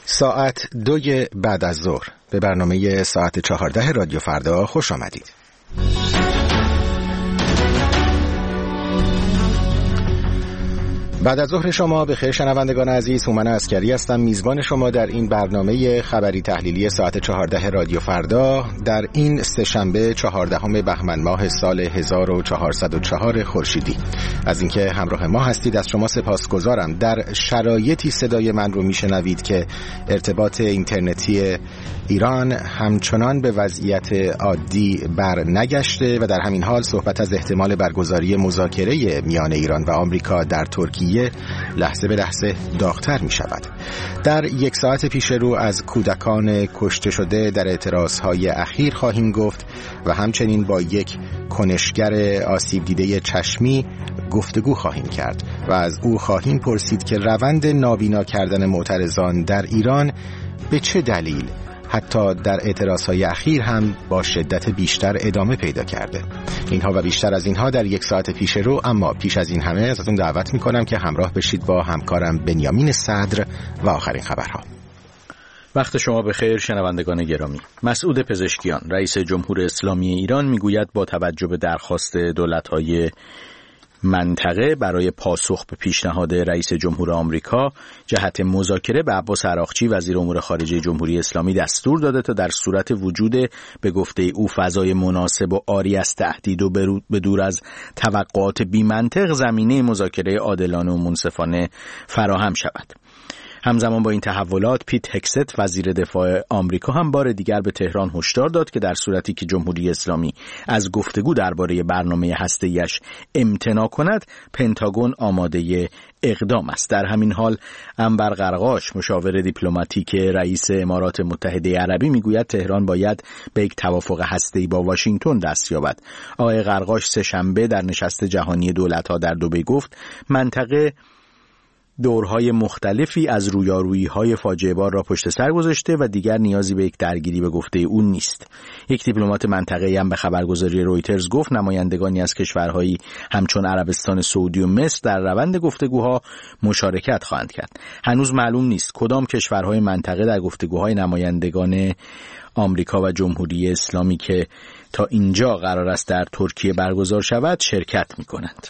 ساعت 2 بعد از ظهر به برنامه ساعت 14 رادیو فردا خوش آمدید. بعد از ظهر شما بخیر شنوندگان عزیز، هومن عسکری هستم، میزبان شما در این برنامه خبری تحلیلی ساعت 14 رادیو فردا در این سه‌شنبه 14 بهمن ماه سال 1404 خورشیدی. از اینکه همراه ما هستید از شما سپاسگزارم. در شرایطی صدای من رو میشنوید که ارتباط اینترنتی ایران همچنان به وضعیت عادی بر نگشته و در همین حال صحبت از احتمال برگزاری مذاکره میان ایران و آمریکا در ترکیه لحظه به لحظه داغ‌تر می شود. در یک ساعت پیش رو از کودکان کشته شده در اعتراضهای اخیر خواهیم گفت و همچنین با یک کنشگر آسیب دیده چشمی گفتگو خواهیم کرد و از او خواهیم پرسید که روند نابینا کردن معترضان در ایران به چه دلیل حتی در اعتراضهای اخیر هم با شدت بیشتر ادامه پیدا کرده. اینها و بیشتر از اینها در یک ساعت پیش رو، اما پیش از این همه ازتون دعوت میکنم که همراه بشید با همکارم بنیامین صدر و آخرین خبرها. وقت شما بخیر شنوندگان گرامی. مسعود پزشکیان رئیس جمهوری اسلامی ایران میگوید با توجه به درخواست دولت‌های منطقه برای پاسخ به پیشنهاد رئیس جمهور آمریکا جهت مذاکره به عباس عراقچی وزیر امور خارجه جمهوری اسلامی دستور داده تا در صورت وجود به گفته او فضای مناسب و عاری از تهدید و به دور از توقعات بی‌منطق زمینه مذاکره عادلانه و منصفانه فراهم شود. همزمان با این تحولات پیت هکست وزیر دفاع آمریکا هم بار دیگر به تهران هشدار داد که در صورتی که جمهوری اسلامی از گفتگو درباره برنامه هسته‌ایش امتناع کند، پنتاگون آماده اقدام است. در همین حال انور قرقاش مشاور دیپلماتیک رئیس امارات متحده عربی میگوید تهران باید به یک توافق هسته‌ای با واشنگتن دست یابد. آقای قرقاش سه‌شنبه در نشست جهانی دولت‌ها در دبی گفت منطقه دورهای مختلفی از رویارویی‌های فاجعه بار را پشت سر گذاشته و دیگر نیازی به یک درگیری به گفته او نیست. یک دیپلمات منطقه‌ای هم به خبرگزاری رویترز گفت نمایندگانی از کشورهایی همچون عربستان سعودی و مصر در روند گفتگوها مشارکت خواهند کرد. هنوز معلوم نیست کدام کشورهای منطقه در گفتگوهای نمایندگان آمریکا و جمهوری اسلامی که تا اینجا قرار است در ترکیه برگزار شود شرکت می‌کنند.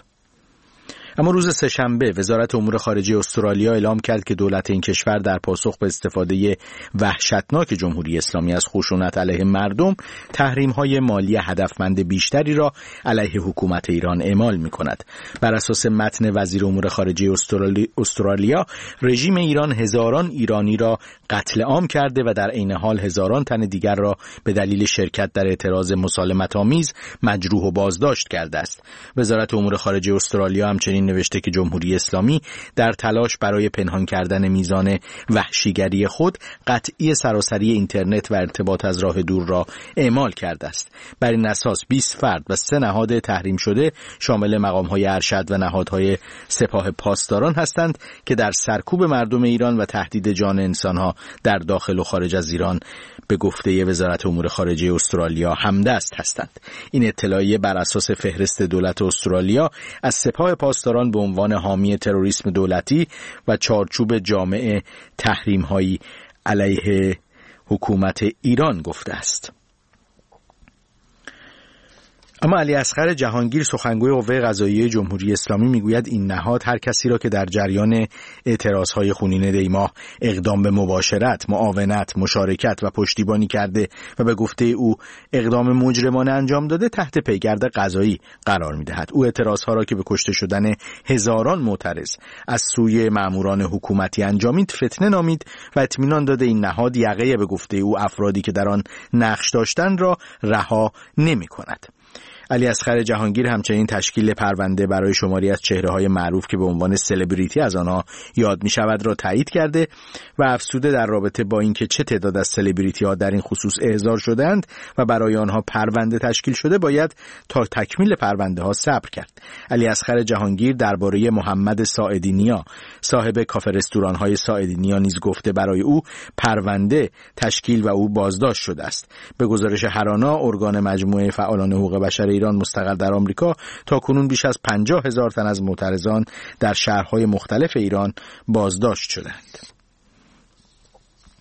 اما روز سه‌شنبه وزارت امور خارجه استرالیا اعلام کرد که دولت این کشور در پاسخ به استفاده وحشتناک جمهوری اسلامی از خشونت علیه مردم تحریم‌های مالی هدفمند بیشتری را علیه حکومت ایران اعمال می‌کند. بر اساس متن وزیر امور خارجه استرالیا، رژیم ایران هزاران ایرانی را قتل عام کرده و در عین حال هزاران تن دیگر را به دلیل شرکت در اعتراض مسالمت‌آمیز مجروح و بازداشت کرده است. وزارت امور خارجه استرالیا همچنین نوشته که جمهوری اسلامی در تلاش برای پنهان کردن میزان وحشیگری خود قطعی سراسری اینترنت و ارتباط از راه دور را اعمال کرده است. بر این اساس 20 فرد و 3 نهاد تحریم شده شامل مقام‌های ارشد و نهادهای سپاه پاسداران هستند که در سرکوب مردم ایران و تهدید جان انسان‌ها در داخل و خارج از ایران به گفته وزارت امور خارجه استرالیا همدست هستند. این اطلاعیه بر اساس فهرست دولت استرالیا از سپاه پاسداران به عنوان حامی تروریسم دولتی و چارچوب جامع تحریم‌هایی علیه حکومت ایران گفته است. اما علی اصغر جهانگیر سخنگوی قوه قضاییه جمهوری اسلامی میگوید این نهاد هر کسی را که در جریان اعتراضهای خونین دیماه اقدام به مباشرت، معاونت، مشارکت و پشتیبانی کرده و به گفته او اقدام مجرمانه انجام داده تحت پیگرد قضایی قرار میدهد. او اعتراضها را که به کشته شدن هزاران معترض از سوی ماموران حکومتی انجامید فتنه نامید و اطمینان داده این نهاد یقه به گفته او افرادی که در آن نقش داشتند را رها نمی‌کند. علی اصغر جهانگیر همچنین تشکیل پرونده برای شماری از چهره‌های معروف که به عنوان سلبریتی از آنها یاد می‌شود را تایید کرده و افزوده در رابطه با اینکه چه تعداد از سلبریتی‌ها در این خصوص احضار شدند و برای آنها پرونده تشکیل شده باید تا تکمیل پرونده‌ها صبر کرد. علی اصغر جهانگیر درباره محمد ساعدی‌نیا صاحب کافه رستوران‌های ساعدی‌نیا نیز گفته برای او پرونده تشکیل و او بازداشت شده است. به گزارش هرانا ارگان مجموعه فعالان حقوق بشر ایران مستقل در آمریکا تاکنون بیش از 50,000 تن از معترضان در شهرهای مختلف ایران بازداشت شدند.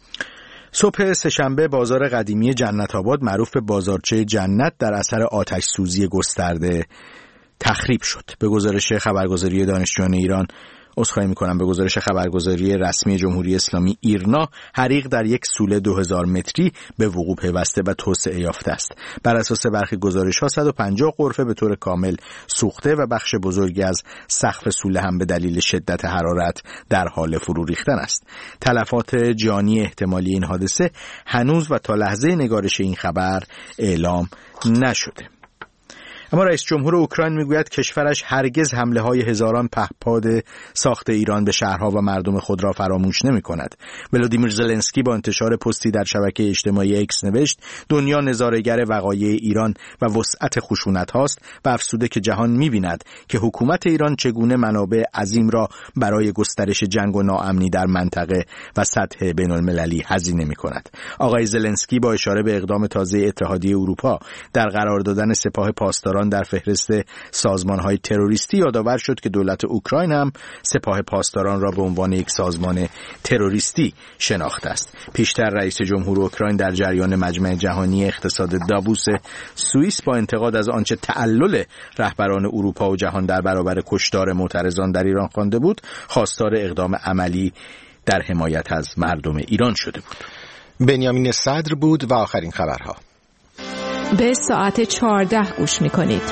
صبح سه‌شنبه بازار قدیمی جنت آباد معروف به بازارچه جنت در اثر آتش سوزی گسترده تخریب شد. به گزارش خبرگزاری دانشجویان ایران به گزارش خبرگزاری رسمی جمهوری اسلامی ایرنا، حریق در یک سوله 2000 متری به وقوع پیوسته و توسعه یافته است. بر اساس برخی گزارش‌ها 150 غرفه به طور کامل سوخته و بخش بزرگی از سقف سوله هم به دلیل شدت حرارت در حال فرو ریختن است. تلفات جانی احتمالی این حادثه هنوز و تا لحظه نگارش این خبر اعلام نشده. اما رئیس جمهور اوکراین میگوید کشورش هرگز حمله‌های هزاران پهپاد ساخت ایران به شهرها و مردم خود را فراموش نمی‌کند. ولادیمیر زلنسکی با انتشار پستی در شبکه اجتماعی اکس نوشت دنیا نظاره‌گر وقایع ایران و وسعت خشونت‌هاست و افسوده که جهان می‌بیند که حکومت ایران چگونه منابع عظیم را برای گسترش جنگ و ناامنی در منطقه و سطح بین‌المللی هزینه می‌کند. آقای زلنسکی با اشاره به اقدام تازه اتحادیه اروپا در قرار دادن سپاه پاسداران در فهرست سازمان‌های تروریستی یادآور شد که دولت اوکراین هم سپاه پاسداران را به عنوان یک سازمان تروریستی شناخته است. پیشتر رئیس جمهور اوکراین در جریان مجمع جهانی اقتصاد داووس سوئیس با انتقاد از آنچه تعلل رهبران اروپا و جهان در برابر کشتار معترضان در ایران خوانده بود، خواستار اقدام عملی در حمایت از مردم ایران شده بود. بنیامین صدر بود و آخرین خبرها. به ساعت 14 گوش می‌کنید.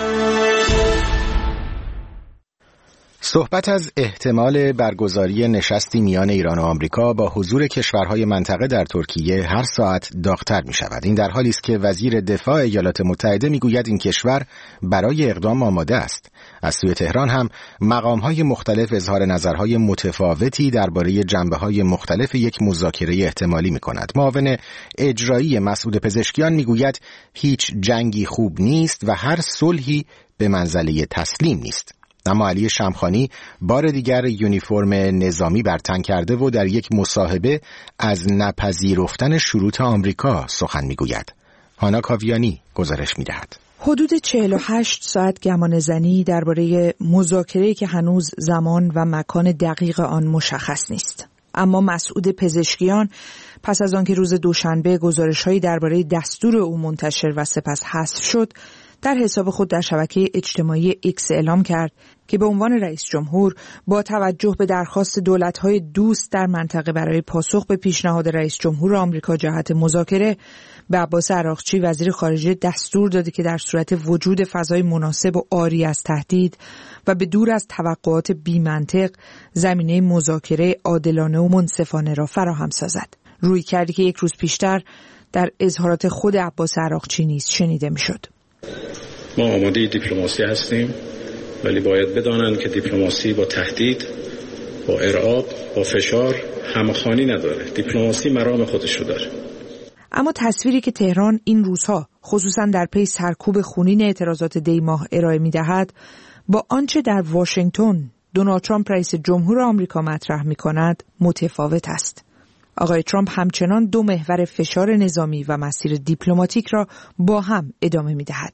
صحبت از احتمال برگزاری نشستی میان ایران و آمریکا با حضور کشورهای منطقه در ترکیه هر ساعت داغ‌تر می‌شود. این در حالی است که وزیر دفاع ایالات متحده می‌گوید این کشور برای اقدام آماده است. از سوی تهران هم مقام‌های مختلف اظهار نظرهای متفاوتی درباره جنبه‌های مختلف یک مذاکره احتمالی می‌کند. معاون اجرایی مسعود پزشکیان می‌گوید هیچ جنگی خوب نیست و هر صلحی به منزله تسلیم نیست. اما علی شمخانی بار دیگر یونیفرم نظامی بر تن کرده و در یک مصاحبه از نپذیرفتن شروط آمریکا سخن میگوید. هانا کاویانی گزارش میدهد. حدود 48 ساعت گمانه‌زنی درباره مذاکره‌ای که هنوز زمان و مکان دقیق آن مشخص نیست. اما مسعود پزشکیان پس از آنکه روز دوشنبه گزارش‌هایی درباره دستور او منتشر و سپس حذف شد، در حساب خود در شبکه اجتماعی ایکس اعلام کرد که به عنوان رئیس جمهور با توجه به درخواست دولت‌های دوست در منطقه برای پاسخ به پیشنهاد رئیس جمهور آمریکا جهت مذاکره، به عباس عراقچی وزیر خارجه دستور داده که در صورت وجود فضای مناسب و عاری از تهدید و به دور از توقعات بی‌منطق زمینه مذاکره عادلانه و منصفانه را فراهم سازد. رویکردی که یک روز پیشتر در اظهارات خود عباس عراقچی نیز شنیده می‌شد. ما آماده دیپلماسی هستیم، ولی باید بدانند که دیپلماسی با تهدید، با ارعاب، با فشار همخوانی نداره. دیپلماسی مرام خودش رو داره. اما تصویری که تهران این روزها خصوصا در پی سرکوب خونین اعتراضات دی ماه ارائه می‌دهد با آنچه در واشنگتن دونالد ترامپ رئیس جمهور آمریکا مطرح می‌کند متفاوت است. آقای ترامپ همچنان دو محور فشار نظامی و مسیر دیپلماتیک را با هم ادامه می‌دهد.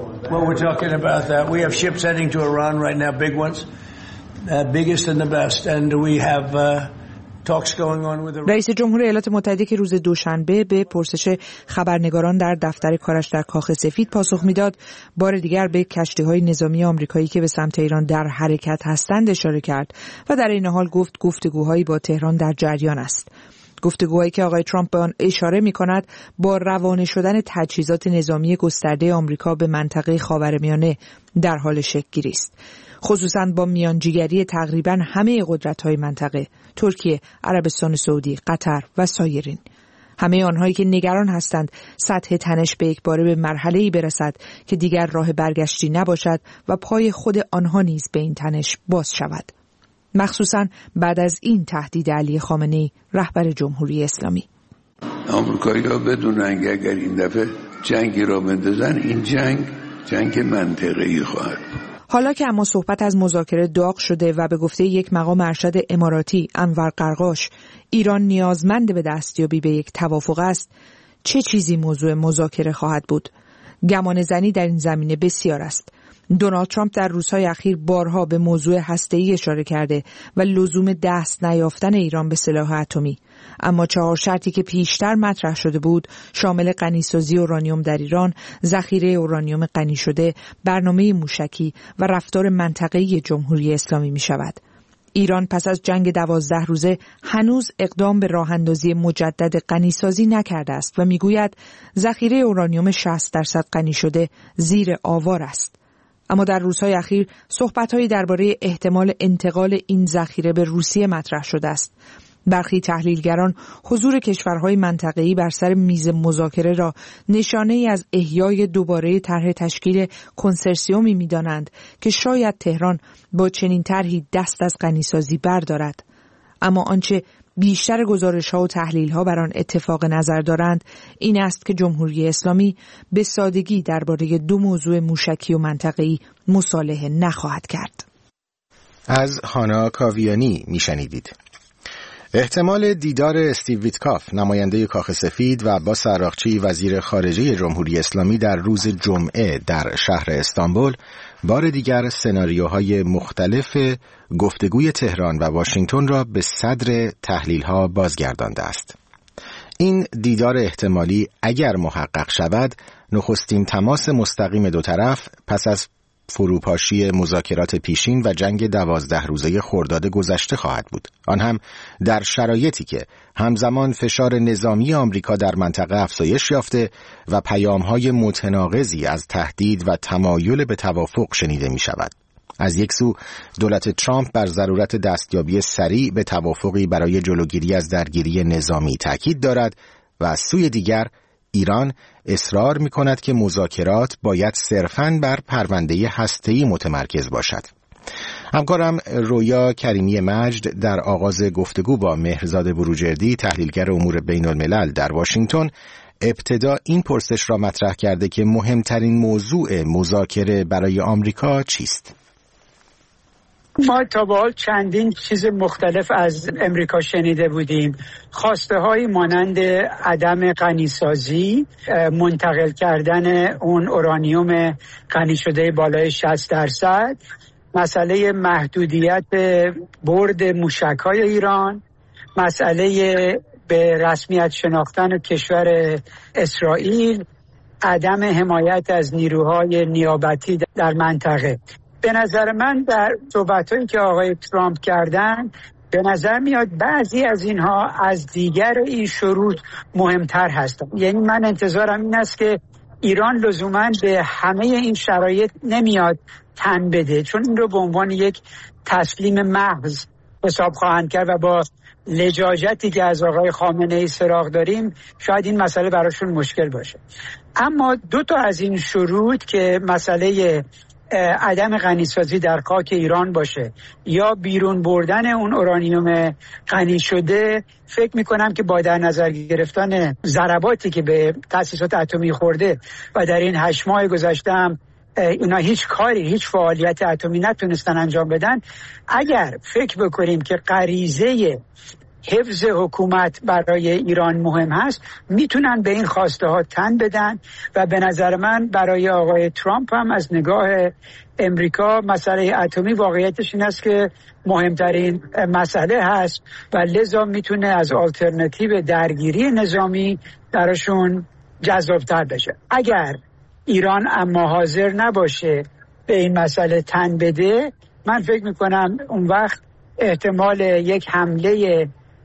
رئیس جمهور ایالات متحده که روز دوشنبه به پرسش خبرنگاران در دفتر کارش در کاخ سفید پاسخ میداد، بار دیگر به کشتی‌های نظامی آمریکایی که به سمت ایران در حرکت هستند اشاره کرد و در این حال گفت گفتگوهایی با تهران در جریان است. گفتگوهایی که آقای ترامپ به آن اشاره می‌کند با روانه شدن تجهیزات نظامی گسترده آمریکا به منطقه خاورمیانه در حال شکل‌گیری است، خصوصاً با میانجیگری تقریباً همه قدرت‌های منطقه، ترکیه، عربستان سعودی، قطر و سایرین. همه آنهایی که نگران هستند سطح تنش به یک باره به مرحله‌ای برسد که دیگر راه برگشتی نباشد و پای خود آنها نیز به این تنش باز شود. مخصوصاً بعد از این تهدید علی خامنه‌ای رهبر جمهوری اسلامی. آمریکایی‌ها بدونن که اگر این دفعه جنگی را بندازن، این جنگ منطقه‌ای خواهد بود. حالا که اما صحبت از مذاکره داغ شده و به گفته یک مقام ارشد اماراتی انور قرقاش ایران نیازمند به دستیابی به یک توافق است، چه چیزی موضوع مذاکره خواهد بود؟ گمانه‌زنی در این زمینه بسیار است. دونالد ترامپ در روزهای اخیر بارها به موضوع هسته‌ای اشاره کرده و لزوم دست نیافتن ایران به سلاح اتمی. اما 4 شرطی که پیشتر مطرح شده بود شامل غنیسازی اورانیوم در ایران، ذخیره اورانیوم غنی شده، برنامه موشکی و رفتار منطقه‌ای جمهوری اسلامی می شود. ایران پس از جنگ 12 روزه هنوز اقدام به راه‌اندازی مجدد غنیسازی نکرده است و میگوید ذخیره اورانیوم 60% غنی شده زیر آوار است. اما در روزهای اخیر صحبت‌هایی درباره احتمال انتقال این ذخیره به روسیه مطرح شده است. برخی تحلیلگران حضور کشورهای منطقه‌ای بر سر میز مذاکره را نشانه‌ای از احیای دوباره طرح تشکیل کنسرسیومی می‌دانند که شاید تهران با چنین طرحی دست از غنیسازی بردارد. اما آنچه بیشتر گزارش‌ها و تحلیل‌ها بر آن اتفاق نظر دارند این است که جمهوری اسلامی به سادگی درباره 2 موضوع موشکی و منطقه‌ای مصالحه نخواهد کرد. از هانا کاویانی میشنیدید. احتمال دیدار استیو ویتکاف نماینده کاخ سفید و عباس عراقچی وزیر خارجه جمهوری اسلامی در روز جمعه در شهر استانبول بار دیگر سناریوهای مختلف گفتگوی تهران و واشنگتن را به صدر تحلیل‌ها بازگردانده است. این دیدار احتمالی اگر محقق شود نخستین تماس مستقیم دو طرف پس از فروپاشی مذاکرات پیشین و جنگ 12 روزه خرداد گذشته خواهد بود. آن هم در شرایطی که همزمان فشار نظامی آمریکا در منطقه افزایش یافته و پیام‌های متناقضی از تهدید و تمایل به توافق شنیده می شود. از یک سو دولت ترامپ بر ضرورت دستیابی سریع به توافقی برای جلوگیری از درگیری نظامی تاکید دارد و از سوی دیگر ایران اصرار می‌کند که مذاکرات باید صرفاً بر پرونده هسته‌ای متمرکز باشد. همکارم رویا کریمی مجد در آغاز گفتگو با مهرزاد بروجردی تحلیلگر امور بین‌الملل در واشنگتن ابتدا این پرسش را مطرح کرده که مهمترین موضوع مذاکره برای آمریکا چیست؟ ما تا به حال چندین چیز مختلف از امریکا شنیده بودیم. خواسته های مانند عدم غنیسازی، منتقل کردن اون اورانیوم غنی شده بالای 60%، مسئله محدودیت برد موشک‌های ایران، مسئله به رسمیت شناختن کشور اسرائیل، عدم حمایت از نیروهای نیابتی در منطقه. به نظر من در صحبت‌هایی که آقای ترامپ کردن به نظر میاد بعضی از اینها از دیگر این شروط مهمتر هستند. یعنی من انتظارم این است که ایران لزوماً به همه این شرایط نمیاد تن بده، چون این رو به عنوان یک تسلیم محض حساب خواهند کرد و با لجاجتی که از آقای خامنه‌ای سراغ داریم شاید این مسئله براشون مشکل باشه. اما 2 تا از این شروط که مسئله عدم غنیسازی در خاک ایران باشه یا بیرون بردن اون اورانیوم غنی شده، فکر میکنم که با در نظر گرفتن ضرباتی که به تأسیسات اتمی خورده و در این 8 ماه گذشته هم اینا هیچ فعالیت اتمی نتونستن انجام بدن، اگر فکر بکنیم که غریزه حفظ حکومت برای ایران مهم هست، میتونن به این خواسته ها تن بدن و به نظر من برای آقای ترامپ هم از نگاه امریکا مسئله اتمی واقعیتش این است که مهمترین مسئله هست و لذا میتونه از آلترناتیو درگیری نظامی براشون جذابتر بشه. اگر ایران اما حاضر نباشه به این مسئله تن بده، من فکر میکنم اون وقت احتمال یک حمله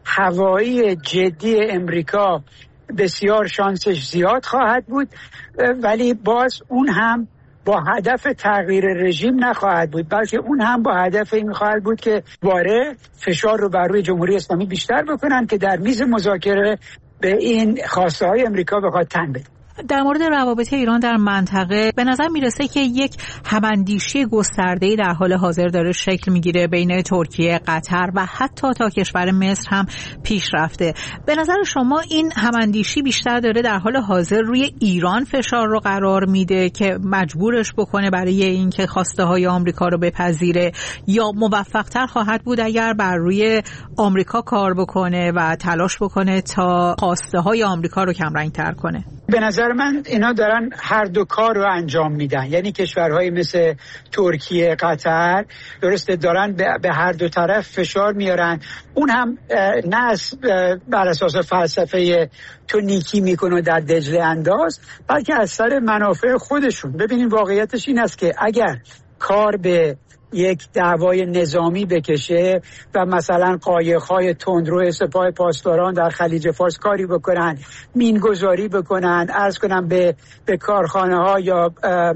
هوایی جدی امریکا بسیار شانسش زیاد خواهد بود، ولی باز اون هم با هدف تغییر رژیم نخواهد بود، بلکه اون هم با هدف این خواهد بود که باره فشار رو بر روی جمهوری اسلامی بیشتر بکنن که در میز مذاکره به این خواسته های امریکا بخواد تن بده. در مورد روابط ایران در منطقه به نظر میرسه که یک هماندیشی گسترده‌ای در حال حاضر داره شکل میگیره بین ترکیه، قطر و حتی تا کشور مصر هم پیش رفته. به نظر شما این هماندیشی بیشتر داره در حال حاضر روی ایران فشار رو قرار میده که مجبورش بکنه برای اینکه خواسته های آمریکا رو بپذیره، یا موفق‌تر خواهد بود اگر بر روی آمریکا کار بکنه و تلاش بکنه تا خواسته های آمریکا رو کمرنگ‌تر کنه؟ به نظر من اینا دارن هر دو کار رو انجام میدن. یعنی کشورهای مثل ترکیه، قطر، درسته دارن به هر دو طرف فشار میارن. اون هم نه بر اساس فلسفه تو نیکی میکنه در دجله انداز، بلکه از سر منافع خودشون. ببینید واقعیتش این است که اگر کار به یک دعوای نظامی بکشه و مثلا قایق‌های تندرو سپاه پاسداران در خلیج فارس کاری بکنن، مینگذاری بکنن، عرض کنم به کارخانه‌ها یا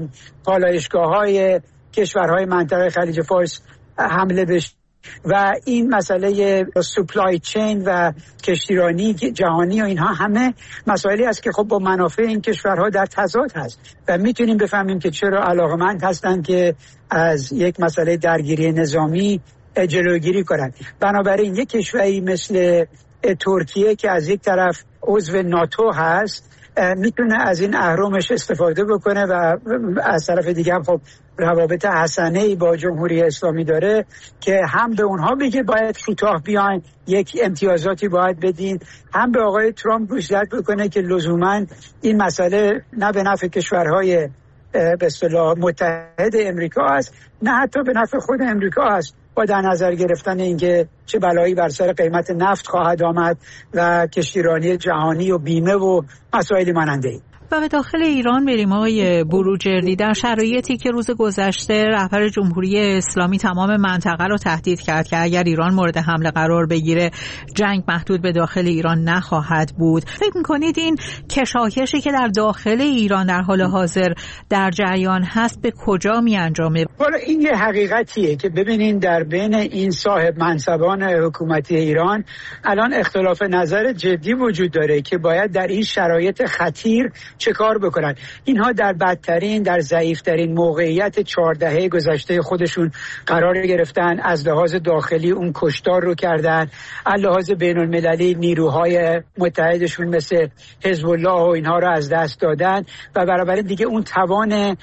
پالایشگاه‌های کشورهای منطقه خلیج فارس حمله بشه و این مسئله سپلای چین و کشتیرانی جهانی و اینها همه مسائلی است که خب با منافع این کشورها در تضاد هست و میتونیم بفهمیم که چرا علاقمند هستن که از یک مسئله درگیری نظامی جلوگیری کنند. بنابراین یک کشوری مثل ترکیه که از یک طرف عضو ناتو هست میتونه از این اهرمش استفاده بکنه و از طرف دیگه هم خب روابط حسنه‌ای با جمهوری اسلامی داره که هم به اونها بگه باید کوتاه بیاین، یک امتیازاتی باید بدین، هم به آقای ترامپ گوشزد بکنه که لزوما این مسئله نه به نفع کشورهای به اصطلاح متحد امریکا است، نه حتی به نفع خود امریکا است، با در نظر گرفتن اینکه چه بلایی بر سر قیمت نفت خواهد آمد و کشتیرانی جهانی و بیمه و مسائلی ماننده ای. و به داخل ایران بریم آقای بروجردی، در شرایطی که روز گذشته رهبر جمهوری اسلامی تمام منطقه رو تهدید کرد که اگر ایران مورد حمله قرار بگیره جنگ محدود به داخل ایران نخواهد بود، فکر می‌کنید این کشاکشی که در داخل ایران در حال حاضر در جریان هست به کجا می‌انجامه؟ والا این یه حقیقتیه که ببینین در بین این صاحب منصبان حکومتی ایران الان اختلاف نظر جدی وجود داره که باید در این شرایط خطیر چه کار بکنن. اینها در بدترین، در ضعیفترین موقعیت 4 دهه گذشته خودشون قرار گرفتن. از لحاظ داخلی اون کشتار رو کردن، از لحاظ بین المللی نیروهای متحدشون مثل حزب الله و اینها رو از دست دادن و بنابراین دیگه اون توان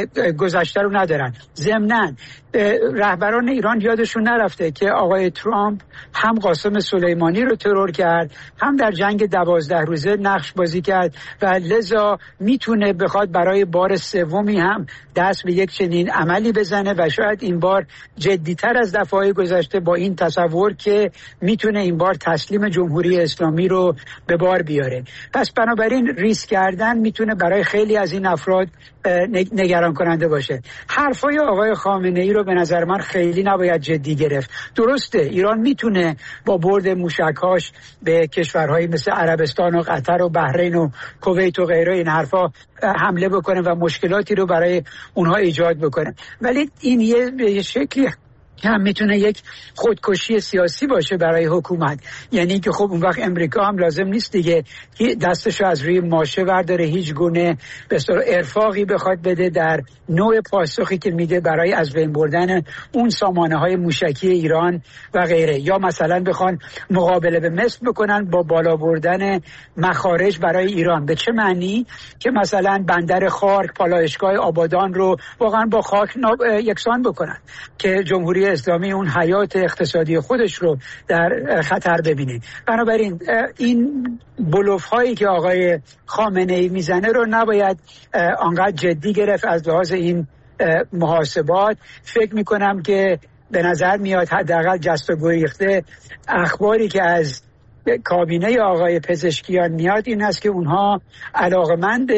گذشته رو ندارن. ضمناً رهبران ایران یادشون نرفته که آقای ترامپ هم قاسم سلیمانی رو ترور کرد، هم در جنگ 12 روزه نقش بازی کرد و لذا میتونه بخواد برای بار سومی هم دست به یک چنین عملی بزنه و شاید این بار جدیتر از دفعه‌های گذشته با این تصور که میتونه این بار تسلیم جمهوری اسلامی رو به بار بیاره. پس بنابراین ریسک کردن میتونه برای خیلی از این افراد نگران کننده باشه. حرفای آقای خامنه‌ای رو به نظر من خیلی نباید جدی گرفت. درسته ایران میتونه با برد موشک‌هاش به کشورهایی مثل عربستان و قطر و بحرین و کویت و غیره این حرفا حمله بکنه و مشکلاتی رو برای اونها ایجاد بکنه، ولی این یه شکلی هم میتونه یک خودکشی سیاسی باشه برای حکومت. یعنی که خب اون وقت امریکا هم لازم نیست دیگه دستشو از روی ماشه ورداره، هیچ گونه به اصطلاح ارفاقی بخواد بده در نوع پاسخی که میده برای از بین بردن اون سامانه‌های موشکی ایران و غیره، یا مثلا بخوان مقابله به مصر بکنن با بالا بردن مخارج برای ایران. به چه معنی؟ که مثلا بندر خارک، پالایشگاه آبادان رو واقعا با خاک یکسان بکنن که جمهوری اسلامی اون حیات اقتصادی خودش رو در خطر ببینه. بنابراین این بلوف هایی که آقای خامنه‌ای میزنه رو نباید آنقدر جدی گرفت از لحاظ این محاسبات. فکر میکنم که به نظر میاد حداقل جست و گریخته اخباری که از کابینه آقای پزشکیان میاد این است که اونها علاقمند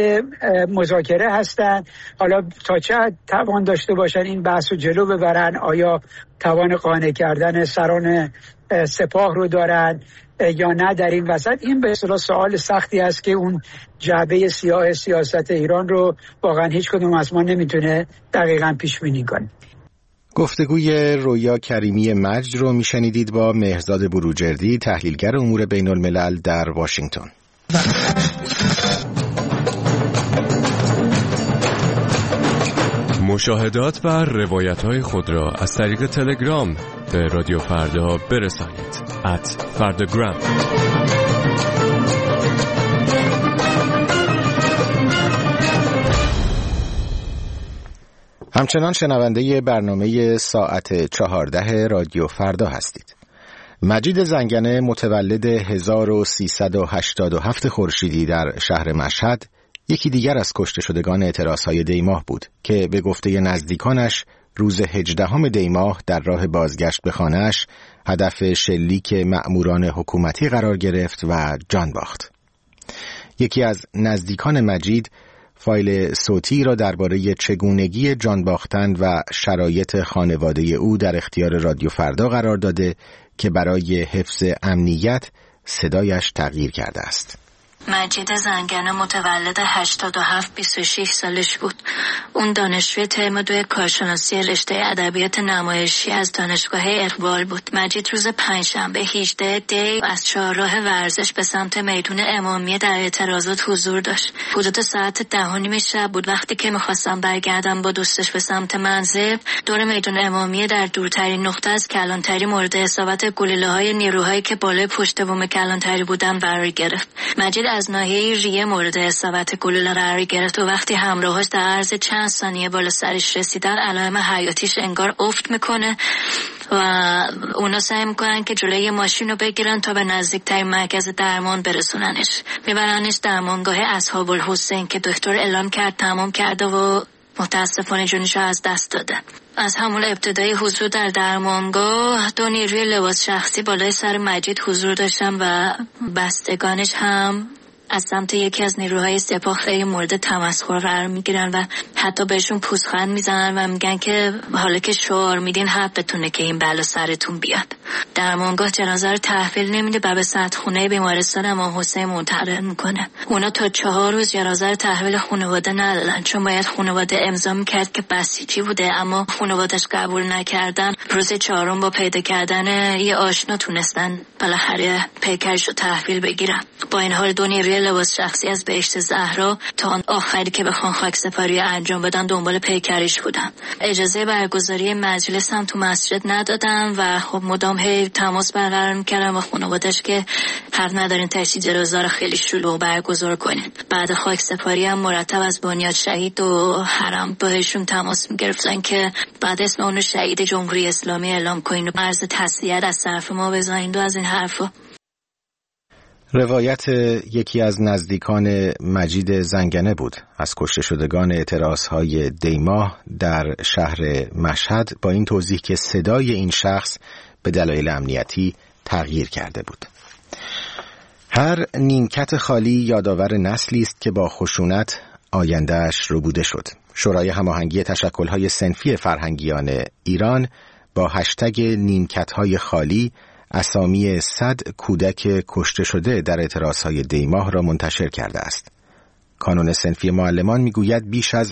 مذاکره هستند. حالا تا چه توان داشته باشن این بحث رو جلو ببرن، آیا توان قانع کردن سران سپاه رو دارن یا نه در این وسط، این به اصطلاح سوال سختی است که اون جعبه سیاه سیاست ایران رو واقعا هیچ کدوم از ما نمیتونه دقیقاً پیش بینی کنه. گفتگوی رویا کریمی مجد رو میشنیدید با مهرزاد بروجردی، تحلیلگر امور بین الملل در واشنگتن. مشاهدات و روایت‌های خود را از طریق تلگرام به رادیو فردا برسانید @فرdagram. همچنان شنونده برنامه ساعت 14 رادیو فردا هستید. مجید زنگنه متولد 1387 خورشیدی در شهر مشهد یکی دیگر از کشته شدگان اعتراضهای دیماه بود که به گفته نزدیکانش روز 18 دیماه در راه بازگشت به خانه‌اش هدف شلیک مأموران حکومتی قرار گرفت و جان باخت. یکی از نزدیکان مجید فایل صوتی را درباره چگونگی جان باختن و شرایط خانواده او در اختیار رادیو فردا قرار داده که برای حفظ امنیت صدایش تغییر کرده است. مجید زنگنه متولد 87-26 سالش بود. اون دانشجوی ترم 2 کارشناسی رشته ادبیات نمایشی از دانشگاه اقبال بود. مجید روز پنجشنبه 18 دی از چهارراه ورزش به سمت میدون امامیه در اعتراضات حضور داشت. حدود ساعت 10:30 شب بود وقتی که می‌خواستم برگردم با دوستش به سمت منزل. دور میدون امامیه در دورترین نقطه از کلانتری مورد اصابت گلوله‌های نیروهایی که بالای پشت بوم کلانتری بودن قرار گرفت. مجید از ناحیه ریه مورد اصابت گلوله قرار گرفت و وقتی همراهاش در عرض چند ثانیه بالا سرش رسیدن علائم حیاتیش انگار افت میکنه و اونا سعی میکنن که جلوی ماشین رو بگیرن تا به نزدیکترین مرکز درمان برسوننش. میبرنش درمانگاه اصحاب الحسین که دکتر اعلام کرد تمام کرده و متاسفانه جونش رو از دست داده. از همون ابتدای حضور در درمانگاه 2 نیروی لباس شخصی بالای سر مجید حضور داشتن و بستگانش هم از سمت یکی از نیروهای سپاه خیلی مورد تمسخر قرار میگیرن و حتی بهشون پوزخند میزنن و میگن که حالا که شعار میدین حقتونه که این بلا سرتون بیاد. درمانگاه جنازه رو تحویل نمیده و به سطحخونه بیمارستان امام حسین منتقل میکنه. اونا تا 4 روز جنازه رو تحویل خانواده ندادن چون باید خانواده امضا میکرد که بسیجی بوده، اما خانواده‌اش قبول نکردن. روز 4 با پیدا کردن یه آشنا تونستن بالاخره پیکرش رو تحویل بگیرن. با این حال 2 نیروی لباس شخصی از بهشت زهرا تا آن آخری که بخوان خاکسپاری انجام بدن دنبال پیکرش بودن. اجازه برگزاری مجلس هم تو مسجد ندادن و خب مدام تماس برقرار میکردن با خانواده‌اش که حق ندارین تجهیز جنازه رو خیلی شلوغ برگزار کنین. بعد خاکسپاری هم مرتب از بنیاد شهید و حرم بهشون تماس میگرفتن که بعد اسم اون شهید جمهوری اسلامی اعلام کنین و عرض تسلیت از طرف ما بزنین و از این حرفا. روایت یکی از نزدیکان مجید زنگنه بود از کشته شدگان اعتراضهای دیماه در شهر مشهد با این توضیح که صدای این شخص به دلایل امنیتی تغییر کرده بود. هر نیمکت خالی یادآور نسلی است که با خشونت آینده‌اش ربوده شد. شورای هماهنگی تشکل‌های صنفی فرهنگیان ایران با هشتگ نیمکت‌های خالی اسامی 100 کودک کشته شده در اعتراضهای دیماه را منتشر کرده است. کانون صنفی معلمان میگوید بیش از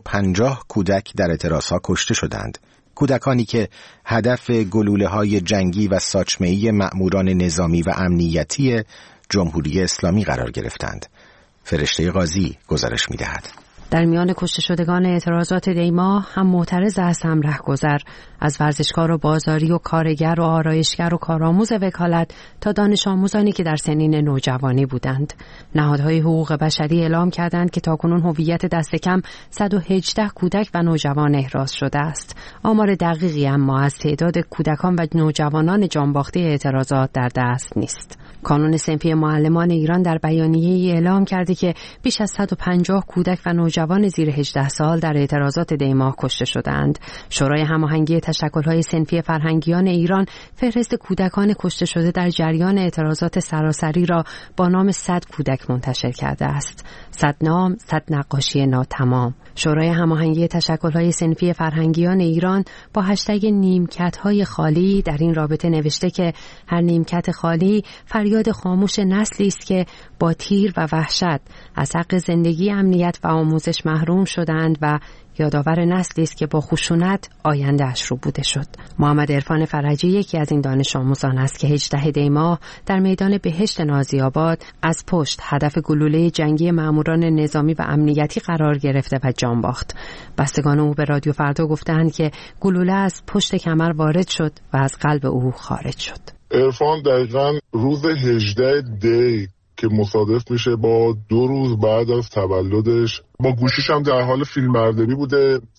150 کودک در اعتراضها کشته شدند. کودکانی که هدف گلوله‌های جنگی و ساچمه‌ای مأموران نظامی و امنیتی جمهوری اسلامی قرار گرفتند. فرشته قاضی گزارش می‌دهد. در میان کشته شدگان اعتراضات دیماه هم معترض است هم رهگذر، از ورزشکار و بازاری و کارگر و آرایشگر و کارآموز وکالت تا دانش آموزانی که در سنین نوجوانی بودند. نهادهای حقوق بشری اعلام کردند که تاکنون هویت دست کم 118 کودک و نوجوان احراز شده است. آمار دقیقی اما از تعداد کودکان و نوجوانان جانباخته اعتراضات در دست نیست. کانون صنفی معلمان ایران در بیانیه‌ای اعلام کرده که بیش از 150 کودک و نوجوان زیر 18 سال در اعتراضات دیماه کشته شدند. شورای هماهنگی تشکل‌های صنفی فرهنگیان ایران فهرست کودکان کشته شده در جریان اعتراضات سراسری را با نام 100 کودک منتشر کرده است. 100 نام، 100 نقاشی ناتمام. شورای هماهنگی تشکل‌های صنفی فرهنگیان ایران با هشتگ نیمکت‌های خالی در این رابطه نوشته که هر نیمکت خالی فریاد خاموش نسلی است که با تیر و وحشت از حق زندگی، امنیت و آموزش محروم شدند و یادآور نسلی است که با خشونت آینده‌اش رو بوده شد. محمد عرفان فرجی یکی از این دانش آموزان است که 18 دیماه در میدان بهشت نازی‌آباد از پشت هدف گلوله جنگی ماموران نظامی و امنیتی قرار گرفته و جان باخت. بستگان او به رادیو فردا گفتند که گلوله از پشت کمر وارد شد و از قلب او خارج شد. عرفان دقیقاً روز 18 دی که مصادف میشه با 2 روز بعد از تولدش، با گوشیش هم در حال فیلمبرداری بوده،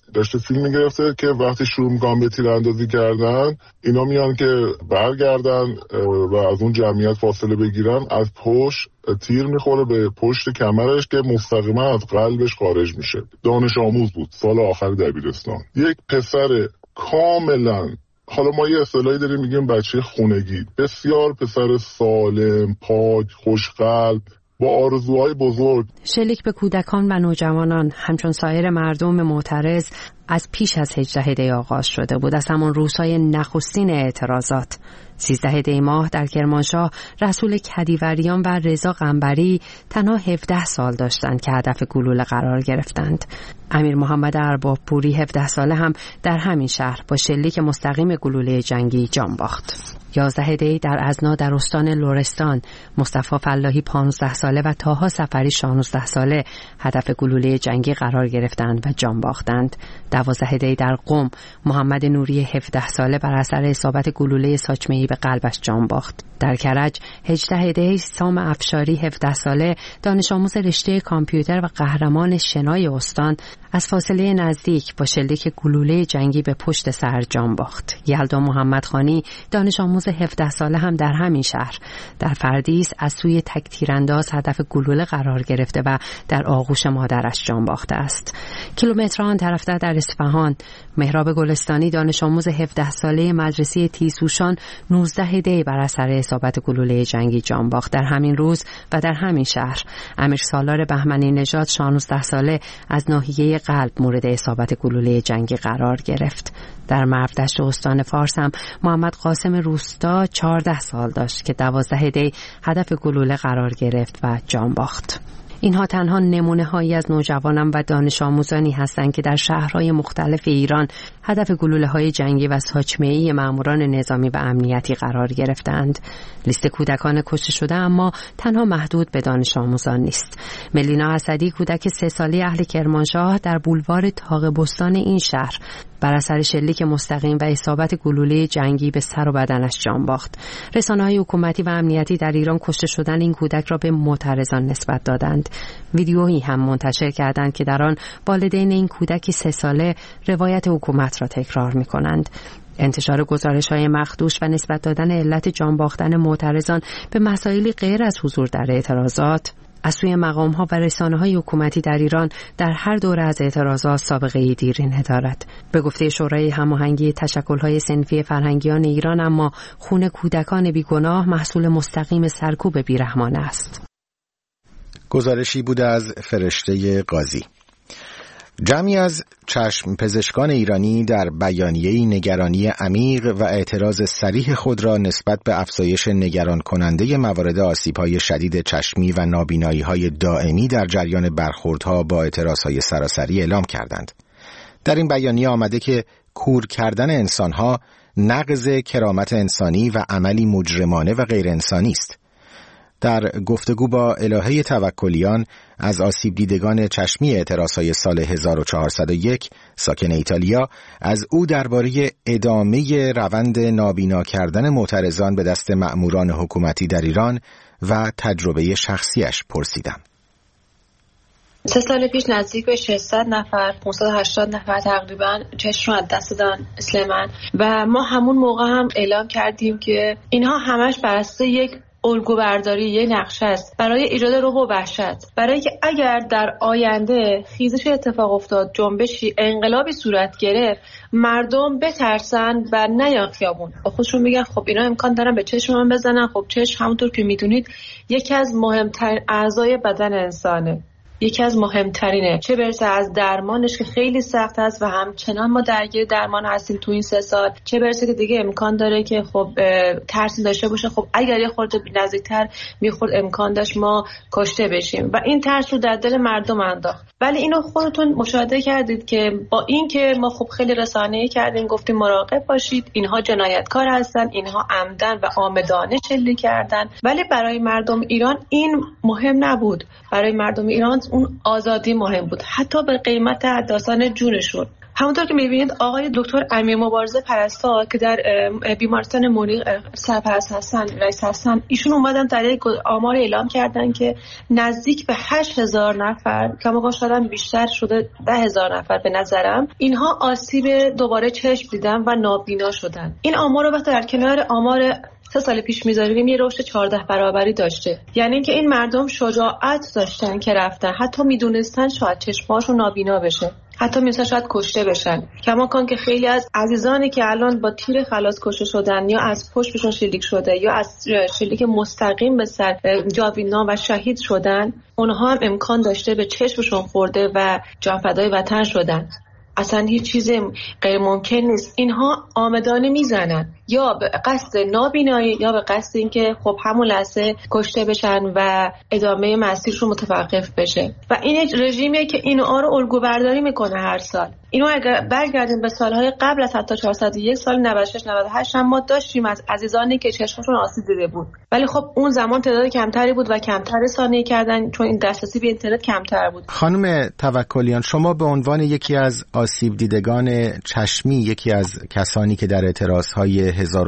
داشته فیلم میگرفته که وقتی شروع میکنن به تیراندازی کردن، اینا میان که برگردن و از اون جمعیت فاصله بگیرن، از پشت تیر میخوره به پشت کمرش که مستقیما از قلبش خارج میشه. دانش آموز بود، سال آخر دبیرستان. یک پسر کاملا، حالا ما یه اصطلاحی داریم میگیم بچه خونگی، بسیار پسر سالم، پاک، خوشقلب، با آرزوهای بزرگ. شلیک به کودکان و نوجوانان همچون سایر مردم معترض از پیش از 18 دی آغاز شده بود، از همان روزهای نخستین اعتراضات. 13 دی ماه در کرمانشاه رسول کدیوریان و رضا قنبری تنها 17 سال داشتند که هدف گلوله قرار گرفتند. امیر محمد ارباب‌پوری 17 ساله هم در همین شهر با شلیک مستقیم گلوله جنگی جان باخت. 11 دی در ازنا در استان لرستان مصطفی فلاحی 15 ساله و طاها سفری 16 ساله هدف گلوله جنگی قرار گرفتند و جان باختند. 12 دی در قم محمد نوری 17 ساله بر اثر اصابت گلوله ساچمه‌ای به قلبش جان باخت. در کرج 18 دی سام افشاری 17 ساله دانش آموز رشته کامپیوتر و قهرمان شنای استان از فاصله نزدیک با شلیک گلوله جنگی به پشت سر جان باخت. یلدا محمدخانی دانش آموز 17 ساله هم در همین شهر در فردیس از سوی تک تیرانداز هدف گلوله قرار گرفته و در آغوش مادرش جان باخته است. کیلومتران طرفتر در اصفهان مهراب گلستانی دانش آموز 17 ساله مدرسه تیزهوشان 19 دی بر اثر اصابت گلوله جنگی جان باخت. در همین روز و در همین شهر امیر سالار بهمنی نژاد 16 ساله از ناحیه قلب مورد اصابت گلوله جنگی قرار گرفت. در مرودشت استان فارس هم محمد قاسم روستا 14 سال داشت که 12 دی هدف گلوله قرار گرفت و جان باخت. اینها تنها نمونه هایی از نوجوانان و دانش آموزانی هستند که در شهرهای مختلف ایران هدف گلوله های جنگی و ساچمه‌ای ماموران نظامی و امنیتی قرار گرفتند. لیست کودکان کشته شده اما تنها محدود به دانش آموزان نیست. ملینا اسدی کودک 3 ساله اهل کرمانشاه در بولوار طاق بستان این شهر بر اثر شلیک مستقیم و اصابت گلوله جنگی به سر و بدنش جان باخت. رسانه‌های حکومتی و امنیتی در ایران کشته شدن این کودک را به معترضان نسبت دادند. ویدیویی هم منتشر کردند که در آن والدین این کودک 3 ساله روایت حکومت را تکرار می‌کنند. انتشار گزارش‌های مخدوش و نسبت دادن علت جان باختن معترضان به مسائلی غیر از حضور در اعتراضات از سوی مقام‌ها و رسانه‌های حکومتی در ایران در هر دوره از اعتراضات سابقه دیرینه دارد. به گفته شورای هماهنگی تشکل‌های صنفی فرهنگیان ایران اما خون کودکان بیگناه محصول مستقیم سرکوب بیرحمانه است. گزارشی بود از فرشته قاضی. جمعی از چشم پزشکان ایرانی در بیانیه‌ای نگرانی عمیق و اعتراض صریح خود را نسبت به افزایش نگران کننده موارد آسیب‌های شدید چشمی و نابینایی‌های دائمی در جریان برخوردها با اعتراضهای سراسری اعلام کردند. در این بیانیه آمده که کور کردن انسان‌ها نقض کرامت انسانی و عملی مجرمانه و غیر انسانی است. در گفتگو با الهه توکلیان از آسیب دیدگان چشمی اعتراضهای سال 1401 ساکن ایتالیا از او درباره ادامه روند نابینا کردن معترضان به دست مأموران حکومتی در ایران و تجربه شخصیش پرسیدم. 3 سال پیش نزدیک به 600 نفر 580 نفر تقریبا چشم رو از دست دادن اسلامن و ما همون موقع هم اعلام کردیم که اینها همش بر اساس یک الگو برداری، یک نقشه است برای ایجاد رعب و وحشت، برای که اگر در آینده خیزش اتفاق افتاد، جنبشی، انقلابی صورت گرفت، مردم بترسن و نیان خیابون. خودشون میگن خب اینا امکان دارن به چشم من بزنن. خب چشم همونطور که میدونید یکی از مهمترین اعضای بدن انسانه، یکی از مهمترینه، چه برسه از درمانش که خیلی سخت است و همچنان ما درگیر درمان هستیم تو این 3 سال، چه برسه که دیگه امکان داره که خب ترسی داشته باشه، خب اگر یه خورده نزدیکتر میخورد امکان داشت ما کشته بشیم و این ترس رو در دل مردم انداخت. ولی اینو خودتون مشاهده کردید که با این که ما خب خیلی رسانه‌ای کردیم، گفتیم مراقب باشید، اینها جنایتکار هستن، اینها عمدن و عامدانه شلیک کردن، ولی برای مردم ایران این مهم نبود. برای مردم ایران اون آزادی مهم بود، حتی به قیمت داستان جونشون. همونطور که می‌بینید آقای دکتر امیر مبارزه پرستار که در بیمارستان منیر سرپرست هستن، رئیس هستن، ایشون اومدن در یک آمار اعلام کردن که نزدیک به 8000 نفر، کماکان شدن بیشتر شده 10000 نفر به نظرم، اینها آسیب دوباره چشم دیدن و نابینا شدن. این آمار رو وقتی در کنار آمار 3 سال پیش میذاریم یه رشد 14 برابری داشته. یعنی اینکه این مردم شجاعت داشتن که رفتن، حتی میدونستن شاید چشماشون نابینا بشه، حتی میدونستن شاید کشته بشن. کماکان که خیلی از عزیزانی که الان با تیر خلاص کشته شدن یا از پشت بهشون شلیک شده یا از شلیک مستقیم به سر جاویدان و شهید شدن، اونها هم امکان داشته به چشمشون خورده و جان فدای وطن شدن. اصلا هیچ چیز غیر ممکن نیست. اینها آمدانه میزنن یا به قصد نابینایی یا به قصد اینکه خب همون لحظه کشته بشن و ادامه مسیرشون متوقف بشه. و این رژیمیه که اینو رو الگو برداری میکنه هر سال. اینو اگر برگردیم به سالهای قبل از حتی 401 سال 96 98 هم ما داشتیم از عزیزانی که چشمشون آسیب دیده بود، ولی خب اون زمان تعداد کمتری بود و کمتر رسانه‌ای کردن چون این دسترسی به اینترنت کمتر بود. خانم توکلیان، شما به عنوان یکی از آسیب دیدگان چشمی، یکی از کسانی که در اعتراضهای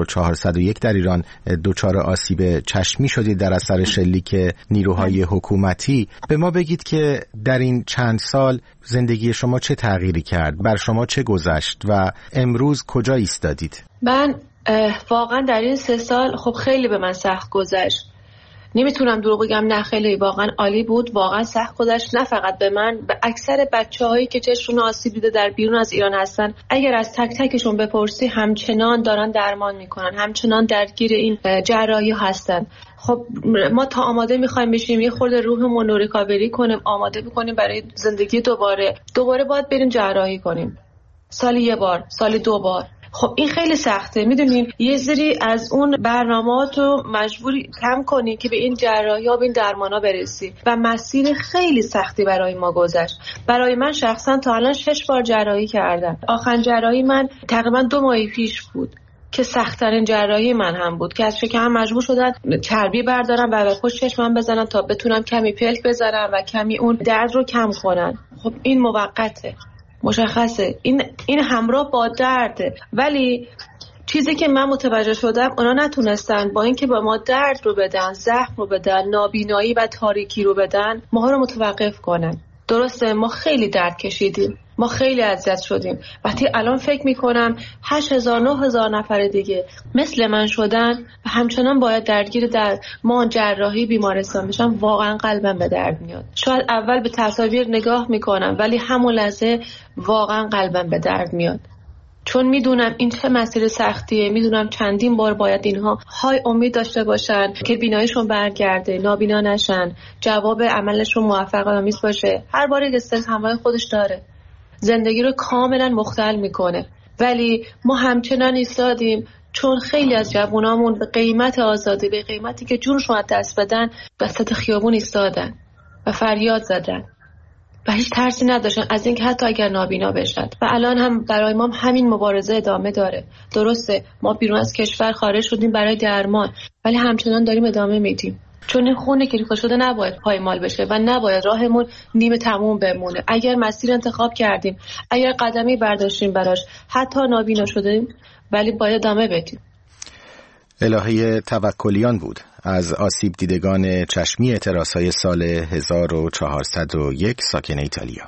1401 در ایران دچار آسیب چشمی شدید در اثر شلیک نیروهای حکومتی، به ما بگید که در این چند سال زندگی شما چه تغییری کرد؟ بر شما چه گذشت و امروز کجا ایستادید؟ من واقعا در این 3 سال خب خیلی به من سخت گذشت. نمیتونم دروغ بگم، نه خیلی واقعا عالی بود، واقعا سخت گذشت. نه فقط به من، به اکثر بچه‌هایی که چشمشون آسیب دیده در بیرون از ایران هستن، اگر از تک تکشون بپرسی همچنان دارن درمان میکنن، همچنان درگیر این جراحی هستن. خب ما تا آماده میخوایم بشیم یه خورده روحمون رو ریکاوری کنیم، آماده بکنیم برای زندگی دوباره باید بریم جراحی کنیم، سالی 1 بار، سالی 2 بار. خب این خیلی سخته. میدونیم یه سری از اون برنامه‌ات رو مجبوری کم کنی که به این جراحی ها، به این درمانا برسی و مسیر خیلی سختی برای ما گذشت. برای من شخصا تا الان 6 بار جراحی کردم. آخرین جراحی من تقریبا 2 ماه پیش بود که سخت‌ترین جراحی من هم بود که از شکم مجبور شدن چربی بردارم و به پشت چشمم بزنن تا بتونم کمی پلک بذارم و کمی اون درد رو کم کنن. خب این موقته، مشخصه، این همراه با درده. ولی چیزی که من متوجه شدم، اونا نتونستن با اینکه با ما درد رو بدن، زخم رو بدن، نابینایی و تاریکی رو بدن، ماها رو متوقف کنن. درسته ما خیلی درد کشیدیم، ما خیلی اذیت شدیم. وقتی الان فکر میکنم 8000 9000 نفر دیگه مثل من شدن و همچنان باید درگیر در ما جراحی بیمارستان بشن، واقعا قلبم به درد میاد. شاید اول به تصاویر نگاه میکنم ولی همون لحظه واقعا قلبم به درد میاد، چون میدونم این چه مسیر سختیه. میدونم چندین بار باید اینها های امید داشته باشن که بیناییشون برگرده، نابینا نشن، جواب عملشون موفق‌آمیز باشه. هر بار یک استرس همراه خودش داره، زندگی رو کاملا مختل میکنه. ولی ما همچنان ایستادیم چون خیلی از جوانامون به قیمت آزادی، به قیمتی که جونشون از دست بدن، وسط خیابون ایستادن و فریاد زدن و هیچ ترسی نداشتن از اینکه حتی اگر نابینا بشن. و الان هم برای ما همین مبارزه ادامه داره. درسته ما بیرون از کشور خارج شدیم برای درمان، ولی همچنان داریم ادامه میدیم، چون این خونه که ریخته شده نباید پایمال بشه و نباید راهمون نیمه تموم بمونه. اگر مسیر انتخاب کردیم، اگر قدمی برداشتیم براش، حتی نابینا شدیم، ولی باید ادامه بدیم. الهه توکلیان بود از آسیب دیدگان چشمی اعتراضهای سال 1401 ساکن ایتالیا.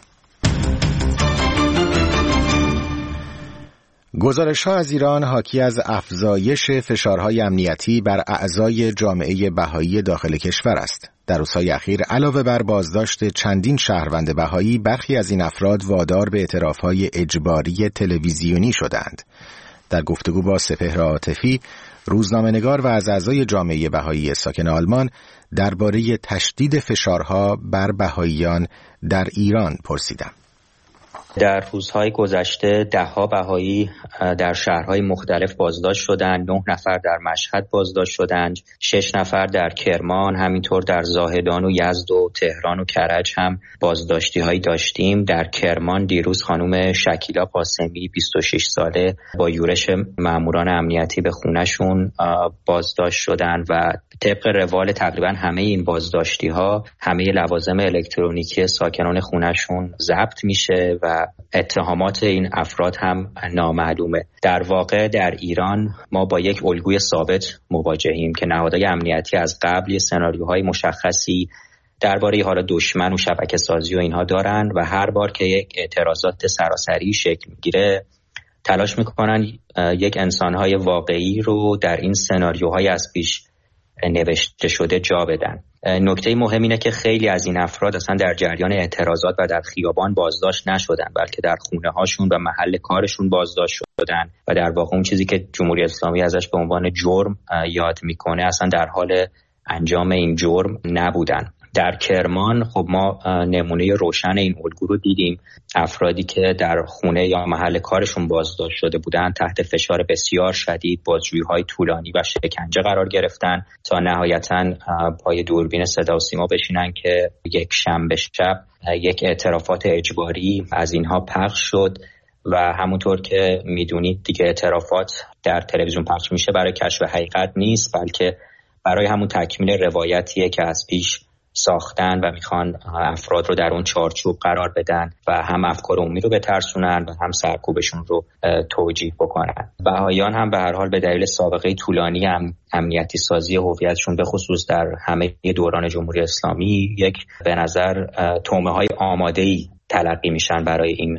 گزارش‌ها از ایران حاکی از افزایش فشارهای امنیتی بر اعضای جامعه بهایی داخل کشور است. در روزهای اخیر علاوه بر بازداشت چندین شهروند بهایی، برخی از این افراد وادار به اعترافهای اجباری تلویزیونی شدند. در گفتگو با سپهر عاطفی، روزنامه‌نگار و از اعضای جامعه بهایی ساکن آلمان، درباره تشدید فشارها بر بهاییان در ایران پرسیدم. در روزهای گذشته 10 بهایی در شهرهای مختلف بازداشت شدند. 9 نفر در مشهد بازداشت شدند، 6 نفر در کرمان، همینطور در زاهدان و یزد و تهران و کرج هم بازداشتی هایی داشتیم. در کرمان دیروز خانم شکیلا قاسمی 26 ساله با یورش ماموران امنیتی به خونه‌شون بازداشت شدند و طبق روال تقریبا همه این بازداشتی ها همه لوازم الکترونیکی ساکنان خونه‌شون ضبط میشه و اتهامات این افراد هم نامعلومه. در واقع در ایران ما با یک الگوی ثابت مواجهیم که نهادهای امنیتی از قبل یه سناریوهای مشخصی درباره حالا دشمن و شبکه سازی و اینها دارن و هر بار که یک اعتراضات سراسری شکل میگیره تلاش میکنن یک انسانهای واقعی رو در این سناریوهای از پیش نوشته شده جا بدن. نکته مهم اینه که خیلی از این افراد اصلا در جریان اعتراضات و در خیابان بازداشت نشدن، بلکه در خونه هاشون و محل کارشون بازداشت شدن و در واقع اون چیزی که جمهوری اسلامی ازش به عنوان جرم یاد میکنه اصلا در حال انجام این جرم نبودن. در کرمان خب ما نمونه روشن این الگو رو دیدیم. افرادی که در خونه یا محل کارشون بازداشت شده بودن تحت فشار بسیار شدید، بازجویی‌های طولانی و شکنجه قرار گرفتن تا نهایتاً پای دوربین صدا و سیما بشینن که یک شنبه شب یک اعترافات اجباری از اینها پخش شد و همونطور که میدونید دیگه اعترافات در تلویزیون پخش میشه برای کشف حقیقت نیست، بلکه برای همون تکمیل روایتیه که از پیش ساختن و میخوان افراد رو در اون چارچوب قرار بدن و هم افکار عمومی رو بترسونن و هم سرکوبشون رو توجیه بکنن. بهائیان هم به هر حال به دلیل سابقه طولانی امنیتی سازی هویتشون به خصوص در همه دوران جمهوری اسلامی یک به نظر تومه‌های آماده‌ای تلقی میشن برای این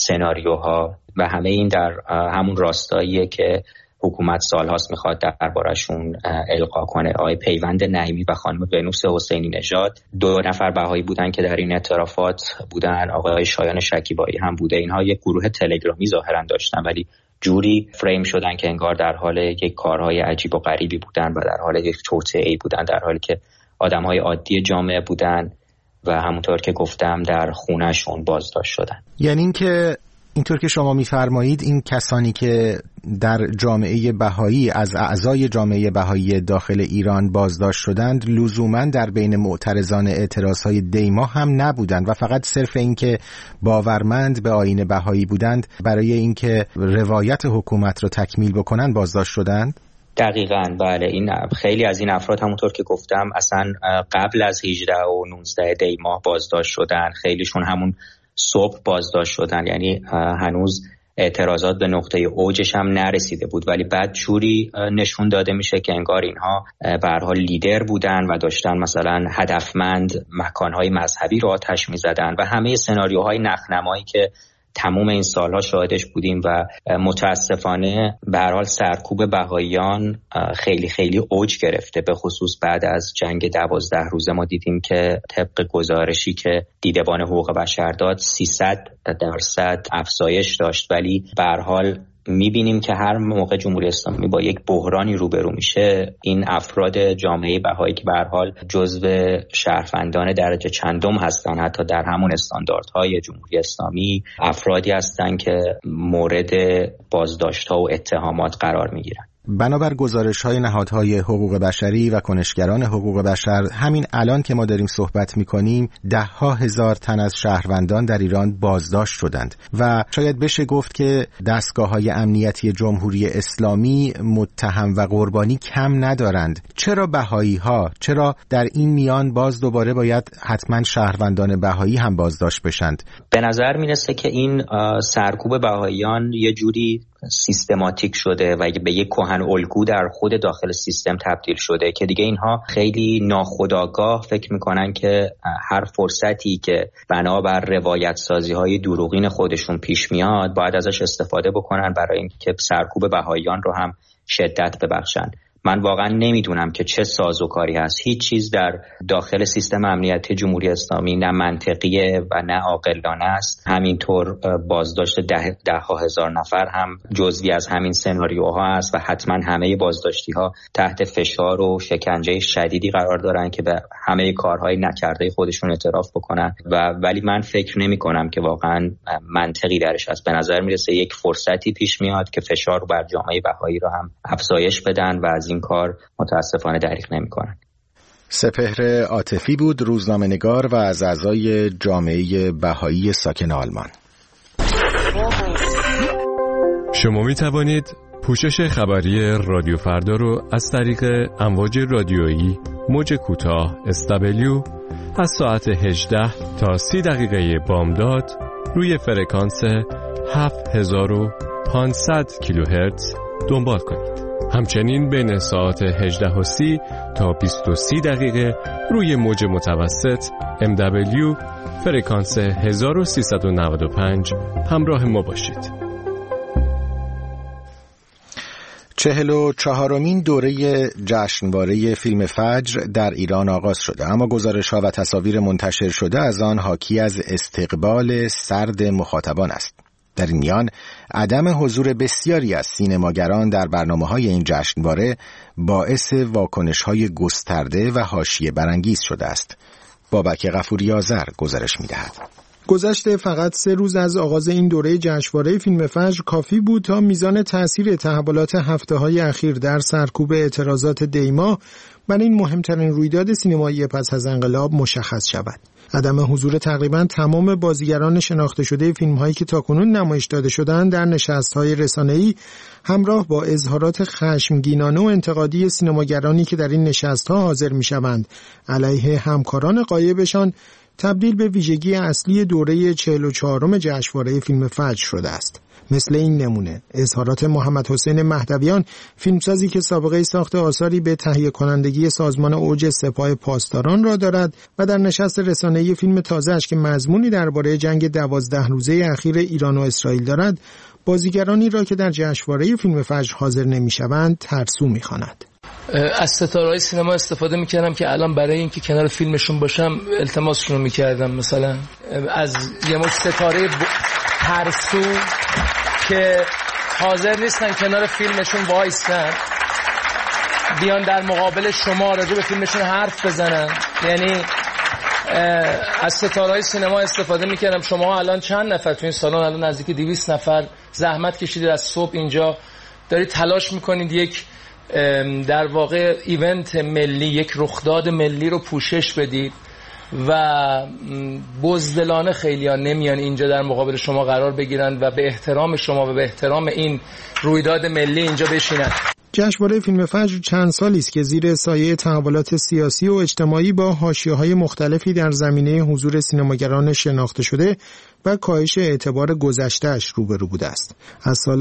سناریوها و همه این در همون راستاییه که حکومت سالهاست میخواد دربارشون القا کنه. آقای پیوند نعیمی و خانم ونوس حسینی نژاد 2 نفر بهایی بودن که در این اعترافات بودن، آقای شایان شکیبایی هم بوده. اینها یک گروه تلگرامی ظاهرا داشتن ولی جوری فریم شدن که انگار در حال یک کارهای عجیب و غریبی بودن و در حال یک توطئه‌ای بودن، در حالی که آدمهای عادی جامعه بودن و همونطور که گفتم در خونهشون بازداشت شدن. یعنی اینکه اینطور که شما می‌فرمایید این کسانی که در جامعه بهایی از اعضای جامعه بهایی داخل ایران بازداشت شدند لزوماً در بین معترضان اعتراضهای دیما هم نبودند و فقط صرف اینکه باورمند به آیین بهایی بودند برای اینکه روایت حکومت رو تکمیل بکنن بازداشت شدند؟ دقیقاً بله. این خیلی از این افراد همونطور که گفتم اصلا قبل از 18 و 19 دی ماه بازداشت شدن، خیلیشون همون صبح بازداشت شدن، یعنی هنوز اعتراضات به نقطه اوجش هم نرسیده بود ولی بعد جوری نشون داده میشه که انگار اینها به هر حال لیدر بودن و داشتن مثلا هدفمند مکانهای مذهبی رو آتش میزدن و همه سناریوهای نخنمایی که تمام این سالها شاهدش بودیم و متاسفانه به هر حال سرکوب بهائیان خیلی خیلی اوج گرفته. به خصوص بعد از جنگ 12 روزه ما دیدیم که طبق گزارشی که دیدبان حقوق بشر داد 300% افزایش داشت، ولی به هر حال میبینیم که هر موقع جمهوری اسلامی با یک بحرانی روبرو میشه این افراد جامعه بهایی که به هر حال جزو شهروندان درجه چندم هستن حتی در همون استانداردهای جمهوری اسلامی افرادی هستن که مورد بازداشت‌ها و اتهامات قرار میگیرن. بنابر گزارش‌های نهادهای حقوق بشری و کنشگران حقوق بشر همین الان که ما داریم صحبت می‌کنیم 10,000 تن از شهروندان در ایران بازداشت شدند و شاید بشه گفت که دستگاه‌های امنیتی جمهوری اسلامی متهم و قربانی کم ندارند. چرا بهایی‌ها؟ چرا در این میان باز دوباره باید حتما شهروندان بهایی هم بازداشت بشند؟ به نظر میرسه که این سرکوب بهاییان یه جوری سیستماتیک شده و به یک کهن الگو در خود داخل سیستم تبدیل شده که دیگه اینها خیلی ناخودآگاه فکر میکنن که هر فرصتی که بنابر روایت سازی های دروغین خودشون پیش میاد باید ازش استفاده بکنن برای اینکه سرکوب بهاییان رو هم شدت ببخشن. من واقعا نمیدونم که چه سازوکاری هست. هیچ چیز در داخل سیستم امنیتی جمهوری اسلامی نه منطقیه و نه عاقلانه است. همینطور بازداشت 10,000 نفر هم جزوی از همین سناریوها است و حتما همه بازداشتی ها تحت فشار و شکنجه شدیدی قرار دارن که به همه کارهای نکرده خودشون اعتراف بکنن ولی من فکر نمی کنم که واقعا منطقی درش هست. به نظر میرسه یک فرصتی پیش میاد که فشار بر جامعه بهایی رو هم افزایش بدن و از این کار متاسفانه دریغ نمی‌کنند. سپهر عاطفی بود، روزنامه‌نگار و از اعضای جامعه بهایی ساکن آلمان. شما می توانید پوشش خبری رادیو فردا رو از طریق امواج رادیویی موج کوتاه SW از ساعت 18 تا 30 دقیقه بامداد روی فرکانس 7500 کیلوهرتز دنبال کنید. همچنین بین ساعت 18:30 تا 20:30 دقیقه روی موج متوسط MW فرکانس 1395 همراه ما باشید. 44مین دوره جشنواره فیلم فجر در ایران آغاز شده، اما گزارش‌ها و تصاویر منتشر شده از آن حاکی از استقبال سرد مخاطبان است. در این میان عدم حضور بسیاری از سینماگران در برنامه‌های این جشنواره باعث واکنش‌های گسترده و حاشیه برانگیز شده است. بابک غفوری آذر گزارش می‌دهد. گذشته فقط 3 روز از آغاز این دوره جشنواره فیلم فجر کافی بود تا میزان تأثیر تحولات هفته‌های اخیر در سرکوب اعتراضات دیما بر این مهمترین رویداد سینمایی پس از انقلاب مشخص شود. عدم حضور تقریباً تمام بازیگران شناخته شده فیلم‌هایی که تاکنون نمایش داده شدند در نشست‌های رسانه‌ای همراه با اظهارات خشمگینانه و انتقادی سینماگرانی که در این نشست‌ها حاضر می‌شوند علیه همکاران غایبشان تبدیل به ویژگی اصلی دوره 44م جشنواره فیلم فجر شده است. مثل این نمونه اظهارات محمد حسین مهدویان، فیلمسازی که سابقه ساخت آثاری به تهیه کنندگی سازمان اوج سپاه پاسداران را دارد و در نشست رسانه‌ای فیلم تازه‌اش که مضمونی درباره جنگ 12 روزه اخیر ایران و اسرائیل دارد، بازیگرانی را که در جشنواره فیلم فجر حاضر نمی‌شوند ترسو می‌خواند. از ستاره‌های سینما استفاده می‌کردم که الان برای اینکه کنار فیلمشون باشم التماسشون رو می‌کردم، مثلا از یه مش ستاره ترسو که حاضر نیستن کنار فیلمشون وایسن بیان در مقابل شما راجع به فیلمشون حرف بزنن. یعنی از ستاره‌های سینما استفاده می‌کردم. شما الان چند نفر تو این سالن؟ الان نزدیک 200 نفر زحمت کشیدید از صبح اینجا، دارید تلاش می‌کنید یک در واقع ایونت ملی، یک رخداد ملی رو پوشش بدید و بزدلانه خیلی‌ها نمیان اینجا در مقابل شما قرار بگیرن و به احترام شما و به احترام این رویداد ملی اینجا بشینن. جشنواره فیلم فجر چند سالی است که زیر سایه تحولات سیاسی و اجتماعی با حاشیه‌های مختلفی در زمینه حضور سینماگران شناخته شده و کاهش اعتبار گذشته‌اش روبرو بوده است. از سال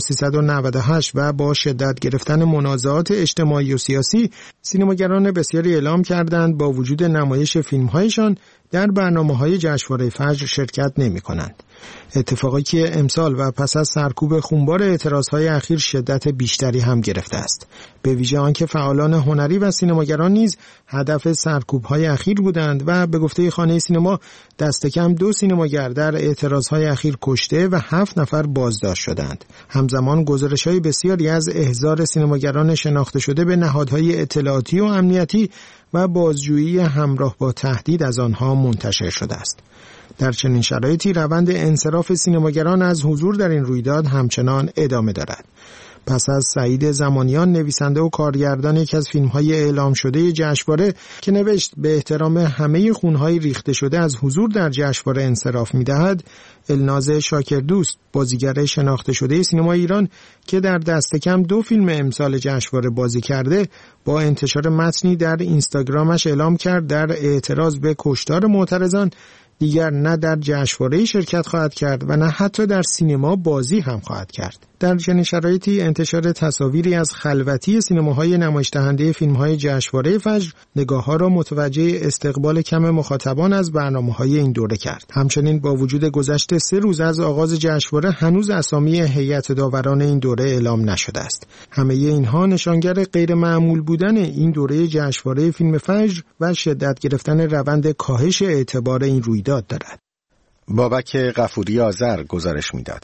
1398 و با شدت گرفتن منازعات اجتماعی و سیاسی، سینماگران بسیاری اعلام کردند با وجود نمایش فیلم‌هایشان در برنامه‌های جشنواره فجر شرکت نمی‌کنند. اتفاقی که امسال و پس از سرکوب خونبار اعتراضهای اخیر شدت بیشتری هم گرفته است. به ویژه آنکه فعالان هنری و سینماگران نیز هدف سرکوب‌های اخیر بودند و به گفته خانه سینما دست کم 2 سینماگر در اعتراضهای اخیر کشته و 7 نفر بازداشت شدند. همزمان گزارش‌های بسیاری از احضار سینماگران شناخته شده به نهادهای اطلاعاتی و امنیتی و بازجویی همراه با تهدید از آنها منتشر شده است. در چنین شرایطی روند انصراف سینماگران از حضور در این رویداد همچنان ادامه دارد. پس از سعید زمانیان، نویسنده و کارگردان یکی از فیلم‌های اعلام شده جشنواره که نوشت به احترام همه خون‌های ریخته شده از حضور در جشنواره انصراف می‌دهد، الناز شاکردوست، بازیگر شناخته شده سینما ایران که در دست کم 2 فیلم امسال جشنواره بازی کرده، با انتشار متنی در اینستاگرامش اعلام کرد در اعتراض به کشتار معترضان دیگر نه در جشنواره شرکت خواهد کرد و نه حتی در سینما بازی هم خواهد کرد. در چنین شرایطی انتشار تصاویری از خلوتی سینماهای نمایش دهنده فیلم‌های جشنواره فجر نگاه‌ها را متوجه استقبال کم مخاطبان از برنامه‌های این دوره کرد. همچنین با وجود گذشت 3 روز از آغاز جشنواره هنوز اسامی هیئت داوران این دوره اعلام نشده است. همه اینها نشانگر غیر معمول بودن این دوره جشنواره فیلم فجر و شدت گرفتن روند کاهش اعتبار این رویداد دارد. بابک غفوری آذر گزارش می‌داد.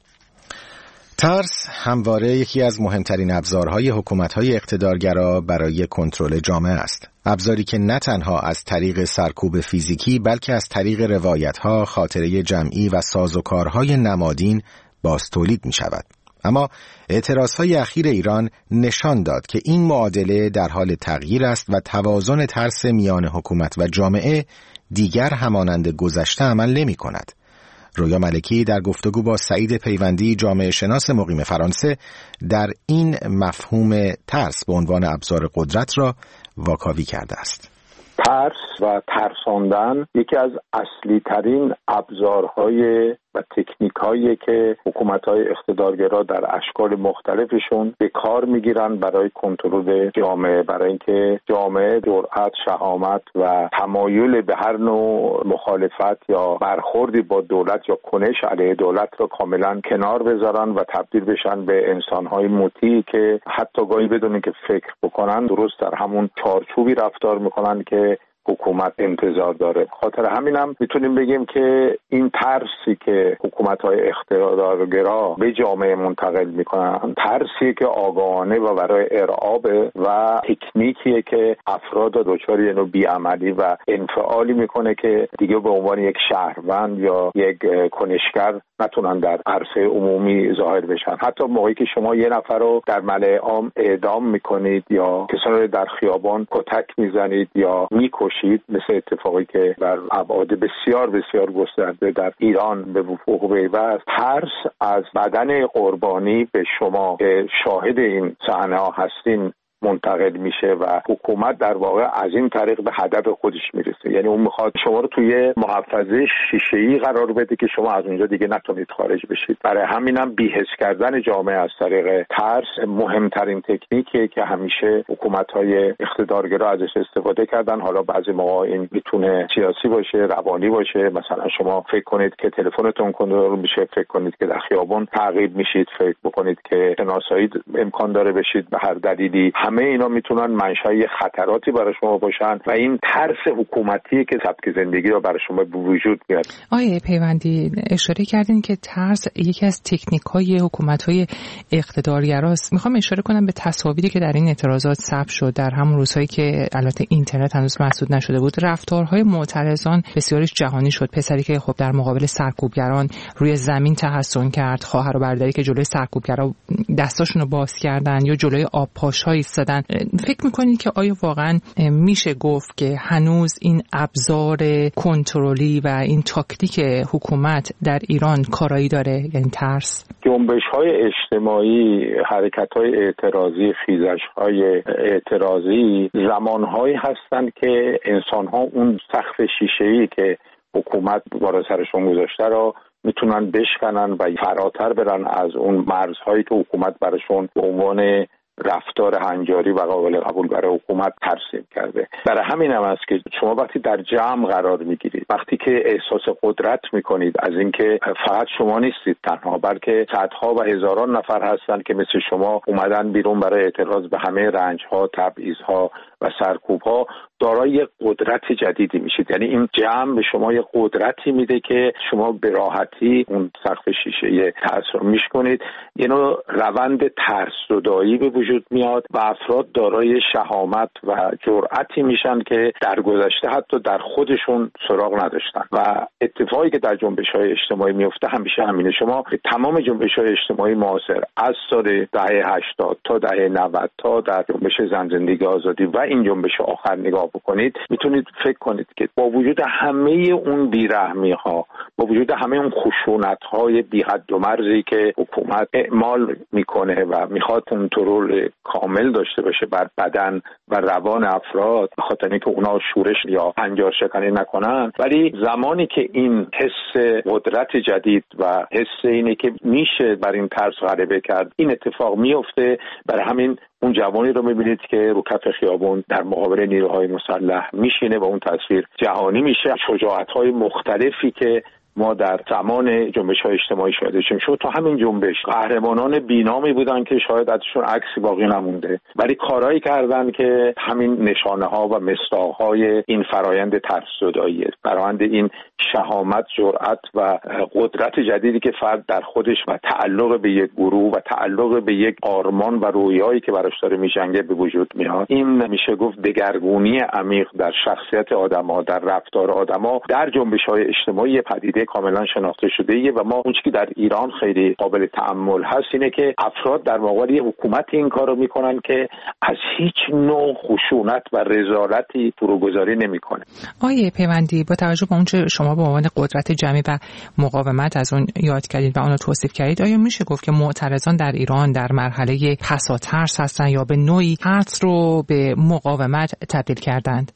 ترس همواره یکی از مهمترین ابزارهای حکومت‌های اقتدارگرا برای کنترل جامعه است. ابزاری که نه تنها از طریق سرکوب فیزیکی بلکه از طریق روایت‌ها، خاطره جمعی و سازوکارهای نمادین باز تولید می‌شود. اما اعتراضهای اخیر ایران نشان داد که این معادله در حال تغییر است و توازن ترس میان حکومت و جامعه دیگر همانند گذشته عمل نمی‌کند. رویا ملکی در گفتگو با سعید پیوندی، جامعه شناس مقیم فرانسه، در این مفهوم ترس به عنوان ابزار قدرت را واکاوی کرده است. ترس و ترساندن یکی از اصلی ترین ابزارهای و تکنیک‌هایی که حکومت‌های اقتدارگرا در اشکال مختلفشون به کار می‌گیرن برای کنترل جامعه، برای اینکه جامعه جرأت، شهامت و تمایل به هر نوع مخالفت یا برخوردی با دولت یا کنش علیه دولت رو کاملا کنار بذارن و تبدیل بشن به انسان‌های مطیعی که حتی گاهی بدون اینکه فکر بکنن درست در همون چارچوبی رفتار می‌کنن که حکومت انتظار داره. خاطر همینم میتونیم بگیم که این ترسی که حکومت‌های اقتدارگرا به جامعه منتقل میکنن ترسی که آگاهانه و برای ارعاب و تکنیکیه که افراد دچار یه نوع بیعملی و انفعالی میکنه که دیگه به عنوان یک شهروند یا یک کنشگر نتونن در عرصه عمومی ظاهر بشن. حتی موقعی که شما یه نفر رو در ملأ عام اعدام میکنید یا کسانی رو در خیابان کتک میزنید یا میکشید، مثل اتفاقی که در ابعاد بسیار بسیار گسترده در ایران به وقوع پیوست، ترس از بدن قربانی به شما که شاهد این صحنه ها هستین منتقل میشه و حکومت در واقع از این طریق به هدف خودش میرسه. یعنی اون میخواد شما رو توی محفظه شیشه‌ای قرار بده که شما از اونجا دیگه نتونید خارج بشید. برای همینم بی‌حس کردن جامعه از طریق ترس مهمترین تکنیکیه که همیشه حکومت‌های اقتدارگرا ازش استفاده کردن. حالا بعضی موقع این میتونه سیاسی باشه، روانی باشه. مثلا شما فکر کنید که تلفنتون کنترل میشه، فکر کنید که در خیابان تعقیب میشید، فکر بکنید که شناسایی امکان داره بشید به هر دلیلی. همه اینا میتونن منشأ خطراتی برای شما باشن و این ترس حکومتی که سبک زندگی رو برای شما به وجود میاد. آیه پیوندی اشاره کردین که ترس یکی از تکنیک‌های حکومت‌های اقتدارگراست. میخوام اشاره کنم به تصاویری که در این اعتراضات ثبت شد در همون روزهایی که البته اینترنت هنوز مسدود نشده بود. رفتارهای معترضان بسیارش جهانی شد. پسری که خب در مقابل سرکوبگران روی زمین تحسن کرد، خواهر و برادری که جلوی سرکوبگرا دستاشون رو باز کردن یا جلوی آبپاش‌ها ایستادن. فکر میکنید که آیا واقعا میشه گفت که هنوز این ابزار کنترلی و این تاکتیک حکومت در ایران کارایی داره؟ یعنی ترس، جنبش‌های اجتماعی، حرکت‌های اعتراضی، خیزش‌های اعتراضی زمان‌هایی هستند که انسان‌ها اون سقف شیشه‌ای که حکومت بالا سرشون گذاشته رو میتونن بشکنن و فراتر برن از اون مرزهایی که حکومت براشون به عنوان رفتار هنجاری و قابل قبول برای حکومت ترسیم کرده. برای همین هم است که شما وقتی در جمع قرار میگیرید، وقتی که احساس قدرت میکنید از اینکه فقط شما نیستید تنها، بلکه صدها و هزاران نفر هستند که مثل شما اومدن بیرون برای اعتراض به همه رنج‌ها، تبعیض‌ها و سرکوب‌ها، دارای یک قدرت جدیدی میشید. یعنی این جمع به شما یک قدرتی میده که شما به راحتی اون سقف شیشه ترس رو میشکنید. یعنی روند ترس‌زدایی به وجود میاد و افراد دارای شهامت و جرأتی میشن که در گذشته حتی در خودشون سراغ نداشتن. و اتفاقی که در جنبش‌های اجتماعی میفته همیشه همینه. شما تمام جنبش‌های اجتماعی معاصر از سال دهه 80 تا دهه 90 تا در جنبش زن زندگی آزادی و این جنبش آخر نگاه بکنید، میتونید فکر کنید که با وجود همه اون بیرحمی‌ها، با وجود همه اون خشونت‌های بی حد و مرزی که حکومت اعمال میکنه و میخواد کنترل کامل داشته باشه بر بدن و روان افراد، به خاطر اینکه اونا شورش یا هنجار شکنی نکنن، ولی زمانی که این حس قدرت جدید و حس اینه که میشه بر این ترس غلبه کرد، این اتفاق میفته. برای همین اون جوانی رو میبینید که رو کف خیابون در مقابل نیروهای مسلح میشینه و اون تصویر جهانی میشه. شجاعت‌های مختلفی که ما در زمان جنبش‌های اجتماعی شاهد شدیم، تو همین جنبش قهرمانان بینامی بودن که شاید ازشون عکسی باقی نمونده، ولی کارهایی کردن که همین نشانه‌ها و مصداق‌های این فرایند ترس‌زداییه، فرایند این شهامت، جرأت و قدرت جدیدی که فرد در خودش و تعلق به یک گروه و تعلق به یک آرمان و رویایی که براش داره می‌جنگه به وجود میاد. این میشه گفت دگرگونی عمیق در شخصیت آدم‌ها، در رفتار آدم‌ها در جنبش‌های اجتماعی پدیده کاملا شناخته شده ایه و ما اون چیزی که در ایران خیلی قابل تأمل هست اینه که افراد در مقابل حکومت این کارو میکنن که از هیچ نوع خشونت و رذالتی فروگذاری نمیکنه. آیه پیوندی، با توجه به اونچه شما به عنوان قدرت جمعی و مقاومت از اون یاد کردید و اون رو توصیف کردید، آیا میشه گفت که معترضان در ایران در مرحله پساترس هستن یا به نوعی ترس رو به مقاومت تبدیل کردند؟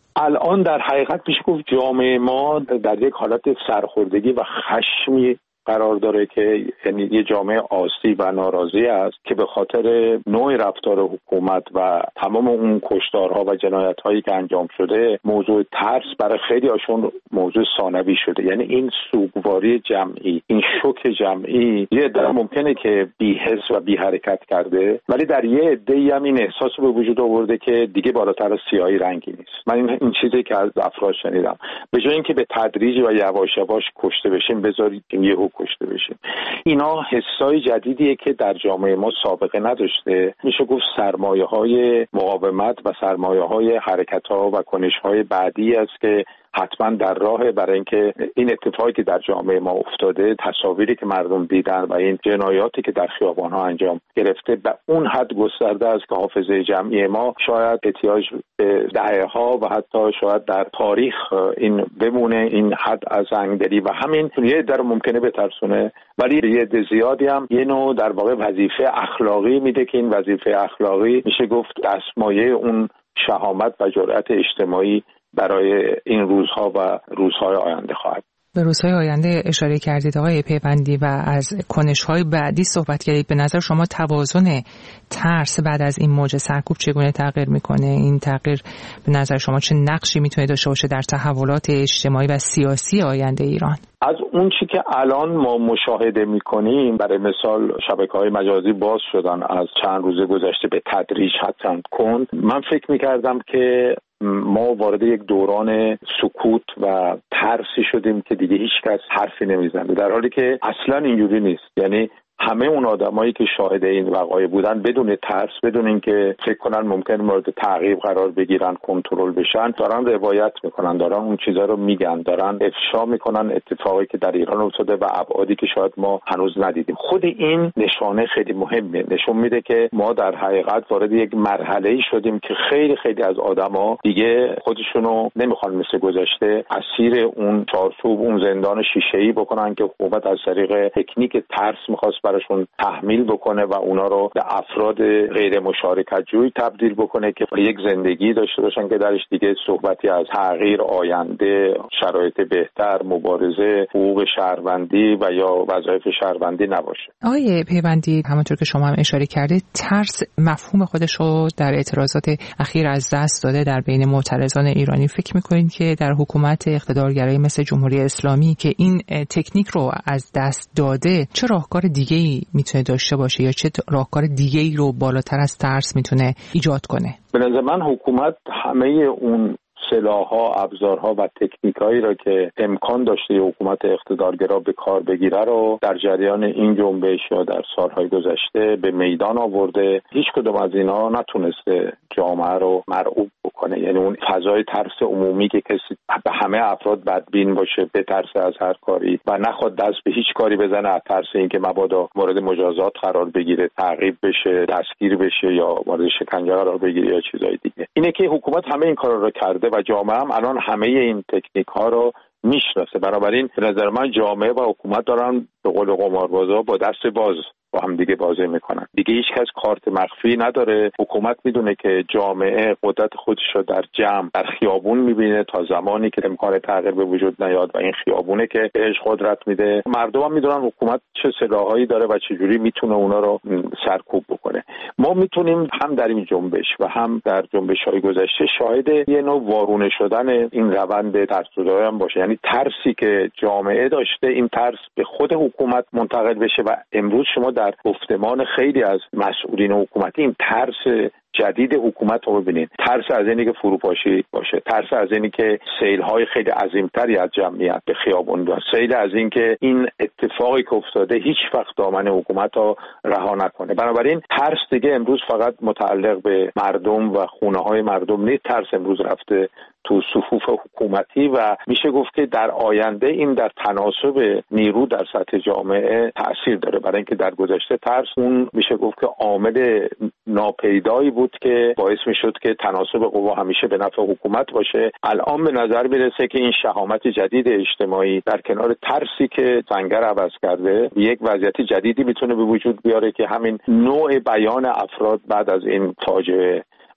الان در حقیقت میشه گفت جامعه ما در یک حالت سرخوردگی و خشمی قرار داره که یعنی یه جامعه آسیب و ناراضی است که به خاطر نوع رفتار حکومت و تمام اون کشتارها و جنایت‌هایی که انجام شده موضوع ترس برای خیلی هاشون موضوع ثانوی شده. یعنی این سوگواری جمعی، این شوک جمعی یه عده ممکنه که بی‌حس و بی‌حرکت کرده، ولی در یه عده‌ای هم این احساس به وجود آورده که دیگه بالاتر از سیاهی رنگی نیست. من این چیزی که از افراد شنیدم، به جای اینکه به تدریج و یواش یواش کشته بشیم بذارید یهو کشته بشیم. اینا حسای جدیدیه که در جامعه ما سابقه نداشته. میشه گفت سرمایه‌های مقاومت و سرمایه‌های حرکت‌ها و کنش‌های بعدی است که حتما در راه برای اینکه این اتفاقی که در جامعه ما افتاده، تصاویری که مردم دیدن و این جنایاتی که در خیابان‌ها انجام گرفته به اون حد گسترده است که حافظه جمعی ما شاید احتیاج به دهه‌ها و حتی شاید در تاریخ این بمونه، این حد از انگدلی و همین یه در ممکنه بترسونه، ولی یه عده زیادی هم یه نوع در واقع وظیفه اخلاقی میده که این وظیفه اخلاقی میشه گفت دستمایه اون شهامت و جرأت اجتماعی برای این روزها و روزهای آینده خواهد. به روزهای آینده اشاره کردید آقای پیوندی و از کنش‌های بعدی صحبت کردید. به نظر شما توازن ترس بعد از این موج سرکوب چگونه تغییر میکنه؟ این تغییر به نظر شما چه نقشی میتونه داشته باشه در تحولات اجتماعی و سیاسی آینده ایران؟ از اون چی که الان ما مشاهده میکنیم، برای مثال شبکه‌های مجازی باز شدن از چند روز گذشته به تدریج حتما کند، من فکر میکردم که ما وارد یک دوران سکوت و ترسی شدیم که دیگه هیچ کس حرفی نمیزنه، در حالی که اصلا اینجوری نیست. یعنی همه اون آدمایی که شاهد این وقایع بودن بدون ترس، بدون اینکه فکر کنن ممکن مورد تعقیب قرار بگیرن، کنترل بشن، دارن روایت میکنن، دارن اون چیزا رو میگن، دارن افشا میکنن اتفاقی که در ایران افتاده و ابعادی که شاید ما هنوز ندیدیم. خود این نشانه خیلی مهمه، نشون میده که ما در حقیقت وارد یک مرحله‌ای شدیم که خیلی خیلی از آدما دیگه خودشونو نمیخوان مثل گذشته اسیر اون چارچوب، اون زندان شیشه‌ای بکنن که حکومت از طریق تکنیک ترس میخواست براشون تحمیل بکنه و اونا رو به افراد غیر مشارکت جوی تبدیل بکنه که یک زندگی داشته باشن که درش دیگه صحبتی از تغییر، آینده، شرایط بهتر، مبارزه، حقوق شهروندی و یا وظایف شهروندی نباشه. آقای پیوندی، همونطور که شما هم اشاره کردید، ترس مفهوم خودش رو در اعتراضات اخیر از دست داده در بین معترضان ایرانی. فکر می‌کنید که در حکومت اقتدارگرایی مثل جمهوری اسلامی که این تکنیک رو از دست داده، چه راهکار دیگه‌ای میتونه داشته باشه یا چه راهکار دیگه‌ای رو بالاتر از ترس میتونه ایجاد کنه؟ به نظر من حکومت همه اون سلاح‌ها، ابزارها و تکنیکایی را که امکان داشته حکومت اقتدارگرا به کار بگیره رو در جریان این جنبش یا در سالهای گذشته به میدان آورده. هیچ کدوم از اینا نتونسته جامعه رو مرعوب بکنه. یعنی اون فضای ترس عمومی که کسی به همه افراد بدبین باشه، بترسه از هر کاری و نخواد دست به هیچ کاری بزنه از ترس اینکه مبادا مورد مجازات قرار بگیره، تعقیب بشه، دستگیر بشه یا مورد شکنجه قرار بگیره یا چیزای دیگه. اینه که حکومت همه این کارا رو کرده و جامعه هم الان همه این تکنیک ها رو میشناسه. بنابراین به نظر من جامعه و حکومت دارن به قول قماربازا با دست باز با هم دیگه بازی میکنن. دیگه هیچ کس کارت مخفی نداره. حکومت میدونه که جامعه قدرت خودش رو در جمع در خیابون میبینه تا زمانی که امکان تغییر به وجود نیاد و این خیابونه که بهش قدرت میده. مردم هم میدونن حکومت چه سلاحایی داره و چجوری میتونه اونا رو سرکوب بکنه. ما میتونیم هم در این جنبش و هم در جنبش‌های گذشته شاهد یه نوع وارونه شدن این روند ترس‌زدایی هم باشه. یعنی ترسی که جامعه داشته، این ترس به خود حکومت منتقل بشه و امروز شما در گفتمان خیلی از مسئولین حکومتی این ترس جدید حکومت رو ببینید. ترس از اینی که فروپاشی باشه، ترس از اینی که سیل‌های خیلی عظیمتری از جمعیت به خیابون بیان، سیل از این که این اتفاقی که افتاده هیچ وقت دامن حکومت رو رها نکنه. بنابراین ترس دیگه امروز فقط متعلق به مردم و خونه‌های مردم نیست. ترس امروز رفته تو صفوف حکومتی و میشه گفت که در آینده این در تناسب نیرو در سطح جامعه تأثیر داره، برای اینکه در گذشته ترس اون میشه گفت که عامل ناپیدایی بود که باعث میشد که تناسب قوا همیشه به نفع حکومت باشه. الان به نظر میرسه که این شهامت جدید اجتماعی در کنار ترسی که سنگر عوض کرده یک وضعیت جدیدی میتونه به وجود بیاره که همین نوع بیان افراد بعد از این فاجعه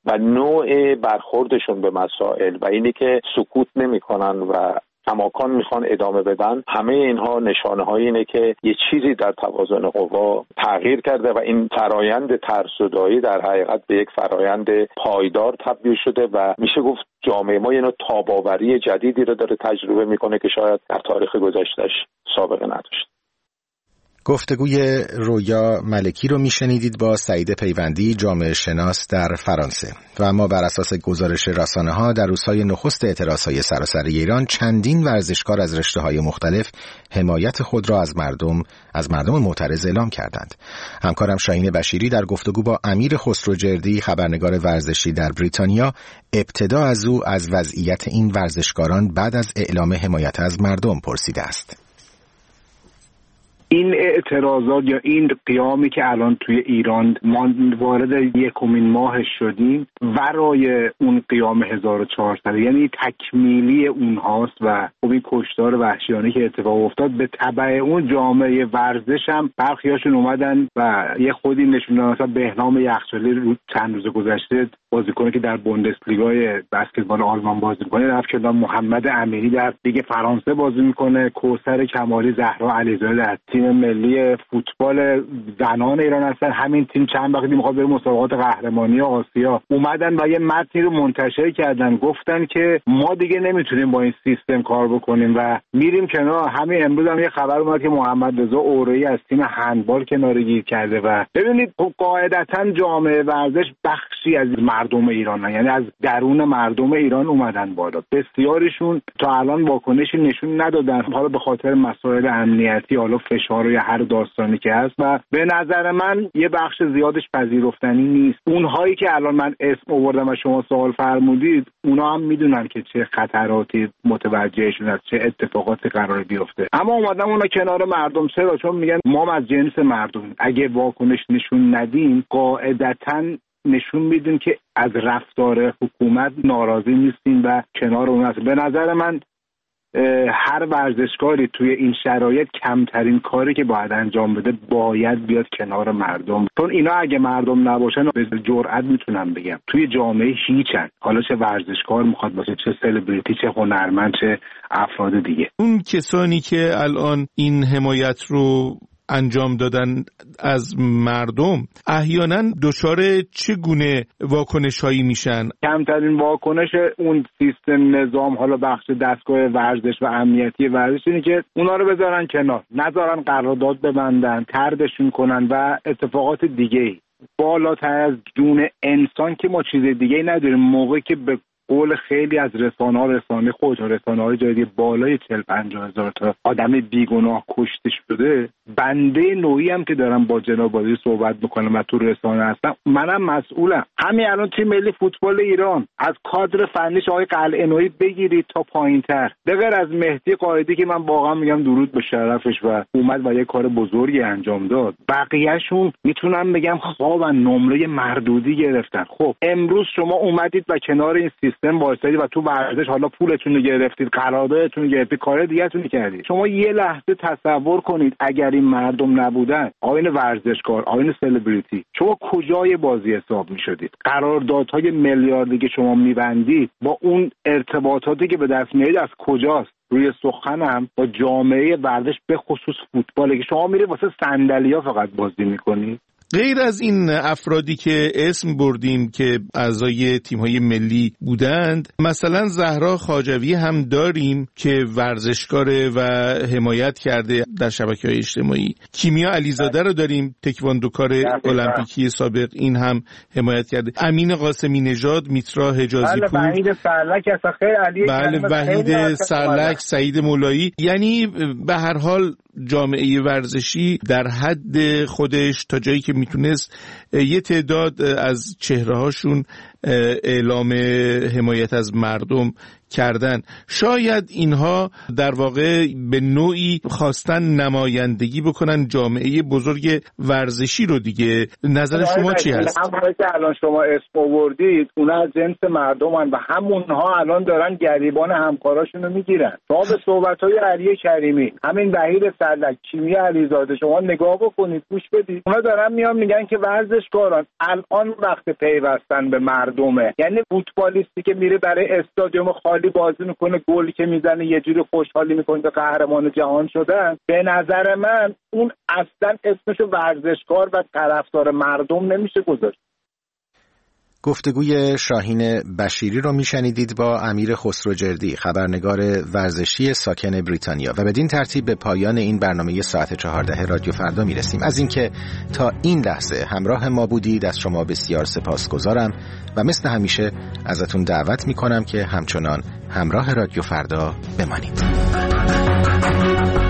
و نوع برخوردشون به مسائل و اینی که سکوت نمی‌کنن و کماکان میخوان ادامه بدن، همه اینها نشانه های اینه که یه چیزی در توازن قوا تغییر کرده و این فرایند ترسودایی در حقیقت به یک فرایند پایدار تبدیل شده و میشه گفت جامعه ما یه نوع تاب‌آوری جدیدی رو داره تجربه میکنه که شاید در تاریخ گذشته‌اش سابقه نداشت. گفتگوی رویا ملکی رو میشنیدید با سعید پیوندی، جامعه شناس در فرانسه. و اما بر اساس گزارش رسانه‌ها در روزهای نخست اعتراضهای سراسری ایران چندین ورزشکار از رشته‌های مختلف حمایت خود را از مردم معترض اعلام کردند. همکارم شاهین بشیری در گفتگو با امیر خسروجردی، خبرنگار ورزشی در بریتانیا، ابتدا از او از وضعیت این ورزشکاران بعد از اعلام حمایت از مردم پرسیده است. این اعتراضات یا این قیامی که الان توی ایران ما وارد یکمین ماهش شدیم ورای اون قیام 1400، یعنی تکمیلی اونهاست و خب این کشتار وحشیانه که اتفاق افتاد به تبع اون جامعه ورزش هم برخیاشون اومدن و یه خودی نشوندن. مثلا بهنام یخچالی رو چند روز گذشته بازیکنی که در بوندسلیگای بسکتبال آلمان بازی می‌کنه رفت که محمد امینی در لیگ فرانسه بازی می‌کنه، کوثر کمالی، زهرا علیزاده در تیم ملی فوتبال زنان ایران هستن. همین تیم چند وقتی میخواد بره مسابقات قهرمانی آسیا اومدن و یه متنی رو منتشر کردن، گفتن که ما دیگه نمیتونیم با این سیستم کار بکنیم و میریم کنار. همین امروز هم یه خبر اومد که محمد رضا اورایی از تیم هندبال کناره‌گیری کرده و ببینید قاعدتاً جامعه ورزش بخشی از مردم ایران، یعنی از درون مردم ایران اومدن بالا. بسیاریشون تا الان واکنشی نشون ندادن، حالا به خاطر مسائل امنیتی، حالا فشار یا هر داستانی که هست و به نظر من یه بخش زیادش پذیرفتنی نیست. اونهایی که الان من اسم آوردم و شما سوال فرمودید اونا هم میدونن که چه خطراتی متوجهشون از چه اتفاقاتی قرار بیفته، اما اومدن اونا کنار مردم. چرا؟ چون میگن ما از جنس مردم، اگه واکنش نشون ندیم قاعدتاً نشون میدیم که از رفتار حکومت ناراضی نیستیم و کنار اون هست. به نظر من هر ورزشکاری توی این شرایط کمترین کاری که باید انجام بده باید بیاد کنار مردم، چون اینا اگه مردم نباشن به جرئت میتونم بگم توی جامعه هیچن، حالا چه ورزشکار میخواد باشه، چه سلبریتی، چه هنرمند، چه افراد دیگه. اون کسانی که الان این حمایت رو انجام دادن از مردم احیانا دچار چه گونه واکنش‌هایی میشن؟ کمترین واکنش اون سیستم نظام، حالا بخش دستگاه ورزش و امنیتی ورزش، اینه که اونا رو بذارن کنار، نذارن قرارداد ببندن، طردشون کنن و اتفاقات دیگه‌ای. بالاتر از جون انسان که ما چیز دیگه‌ای نداریم. موقعی که به قول خیلی از رسانه‌های خودشون، رسانه‌های جدید، بالای 40-50 هزار تا آدم بیگناه کشته شده، بنده نوعی هم که دارم با جناب وزیر صحبت میکنم و تو رسانه هستم، منم مسئولم. همین الان تیم ملی فوتبال ایران از کادر فنیش آقای قلعه‌نویی بگیرید تا پایین‌تر، به غیر از مهدی قائدی که من واقعا میگم درود به شرفش و اومد و یه کار بزرگی انجام داد، بقیه‌شون میتونم بگم خوابن، نمره مردودی گرفتن. خب امروز شما اومدید و کنار این سیستم وایسادید و تو ورزش حالا پولتون رو گرفتید، قراردادتون رو گرفتید، کار دیگه‌تون کردید. شما یه لحظه تصور کنید اگر این مردم نبودن، آیین ورزشکار، آیین سلبریتی، شما کجای بازی حساب می‌شدید؟ قراردادهای میلیاردی که شما می‌بندید با اون ارتباطاتی که به دست میارید از کجاست؟ روی سخنم با جامعه ورزش به خصوص فوتباله که شما میرید واسه صندلی‌ها فقط بازی می‌کنید. غیر از این افرادی که اسم بردیم که اعضای تیم‌های ملی بودند، مثلا زهرا خواجوی هم داریم که ورزشکاره و حمایت کرده در شبکه‌های اجتماعی. کیمیا علیزاده رو داریم، تکواندوکار المپیکی سابق، این هم حمایت کرده. امین قاسمی نژاد، میترا حجازی پور، وحید سرلک، بله وحید سرلک، سعید مولایی. یعنی به هر حال جامعه ورزشی در حد خودش تا جایی که میتونست یه تعداد از چهره‌هاشون اعلام حمایت از مردم کردن. شاید اینها در واقع به نوعی خواستن نمایندگی بکنن جامعه بزرگ ورزشی رو دیگه. نظر شما چی هست؟ همونایی که الان شما اسم آوردید اونا از جنس مردمن و همونها الان دارن گریبان همکاراشون رو میگیرن. شما به صحبت‌های علی کریمی، همین وحید سرلک، کیمیا علیزاده شما نگاه بکنید، گوش بدید. اونا دارن میان میگن که ورزشکاران الان وقت پیوستن به مردم مردمه. یعنی فوتبالیستی که میره برای استادیوم خالی بازی میکنه، گلی که میزنه یه جوری خوشحالی میکنه که قهرمان جهان شدن، به نظر من اون اصلا اسمشو ورزشکار و طرفدار مردم نمیشه گذاشت. گفتگوی شاهین بشیری رو میشنیدید با امیر خسروجردی، خبرنگار ورزشی ساکن بریتانیا. و بدین ترتیب به پایان این برنامه ساعت 14 رادیو فردا میرسیم. از اینکه تا این لحظه همراه ما بودید از شما بسیار سپاسگزارم و مثل همیشه ازتون دعوت میکنم که همچنان همراه رادیو فردا بمانید.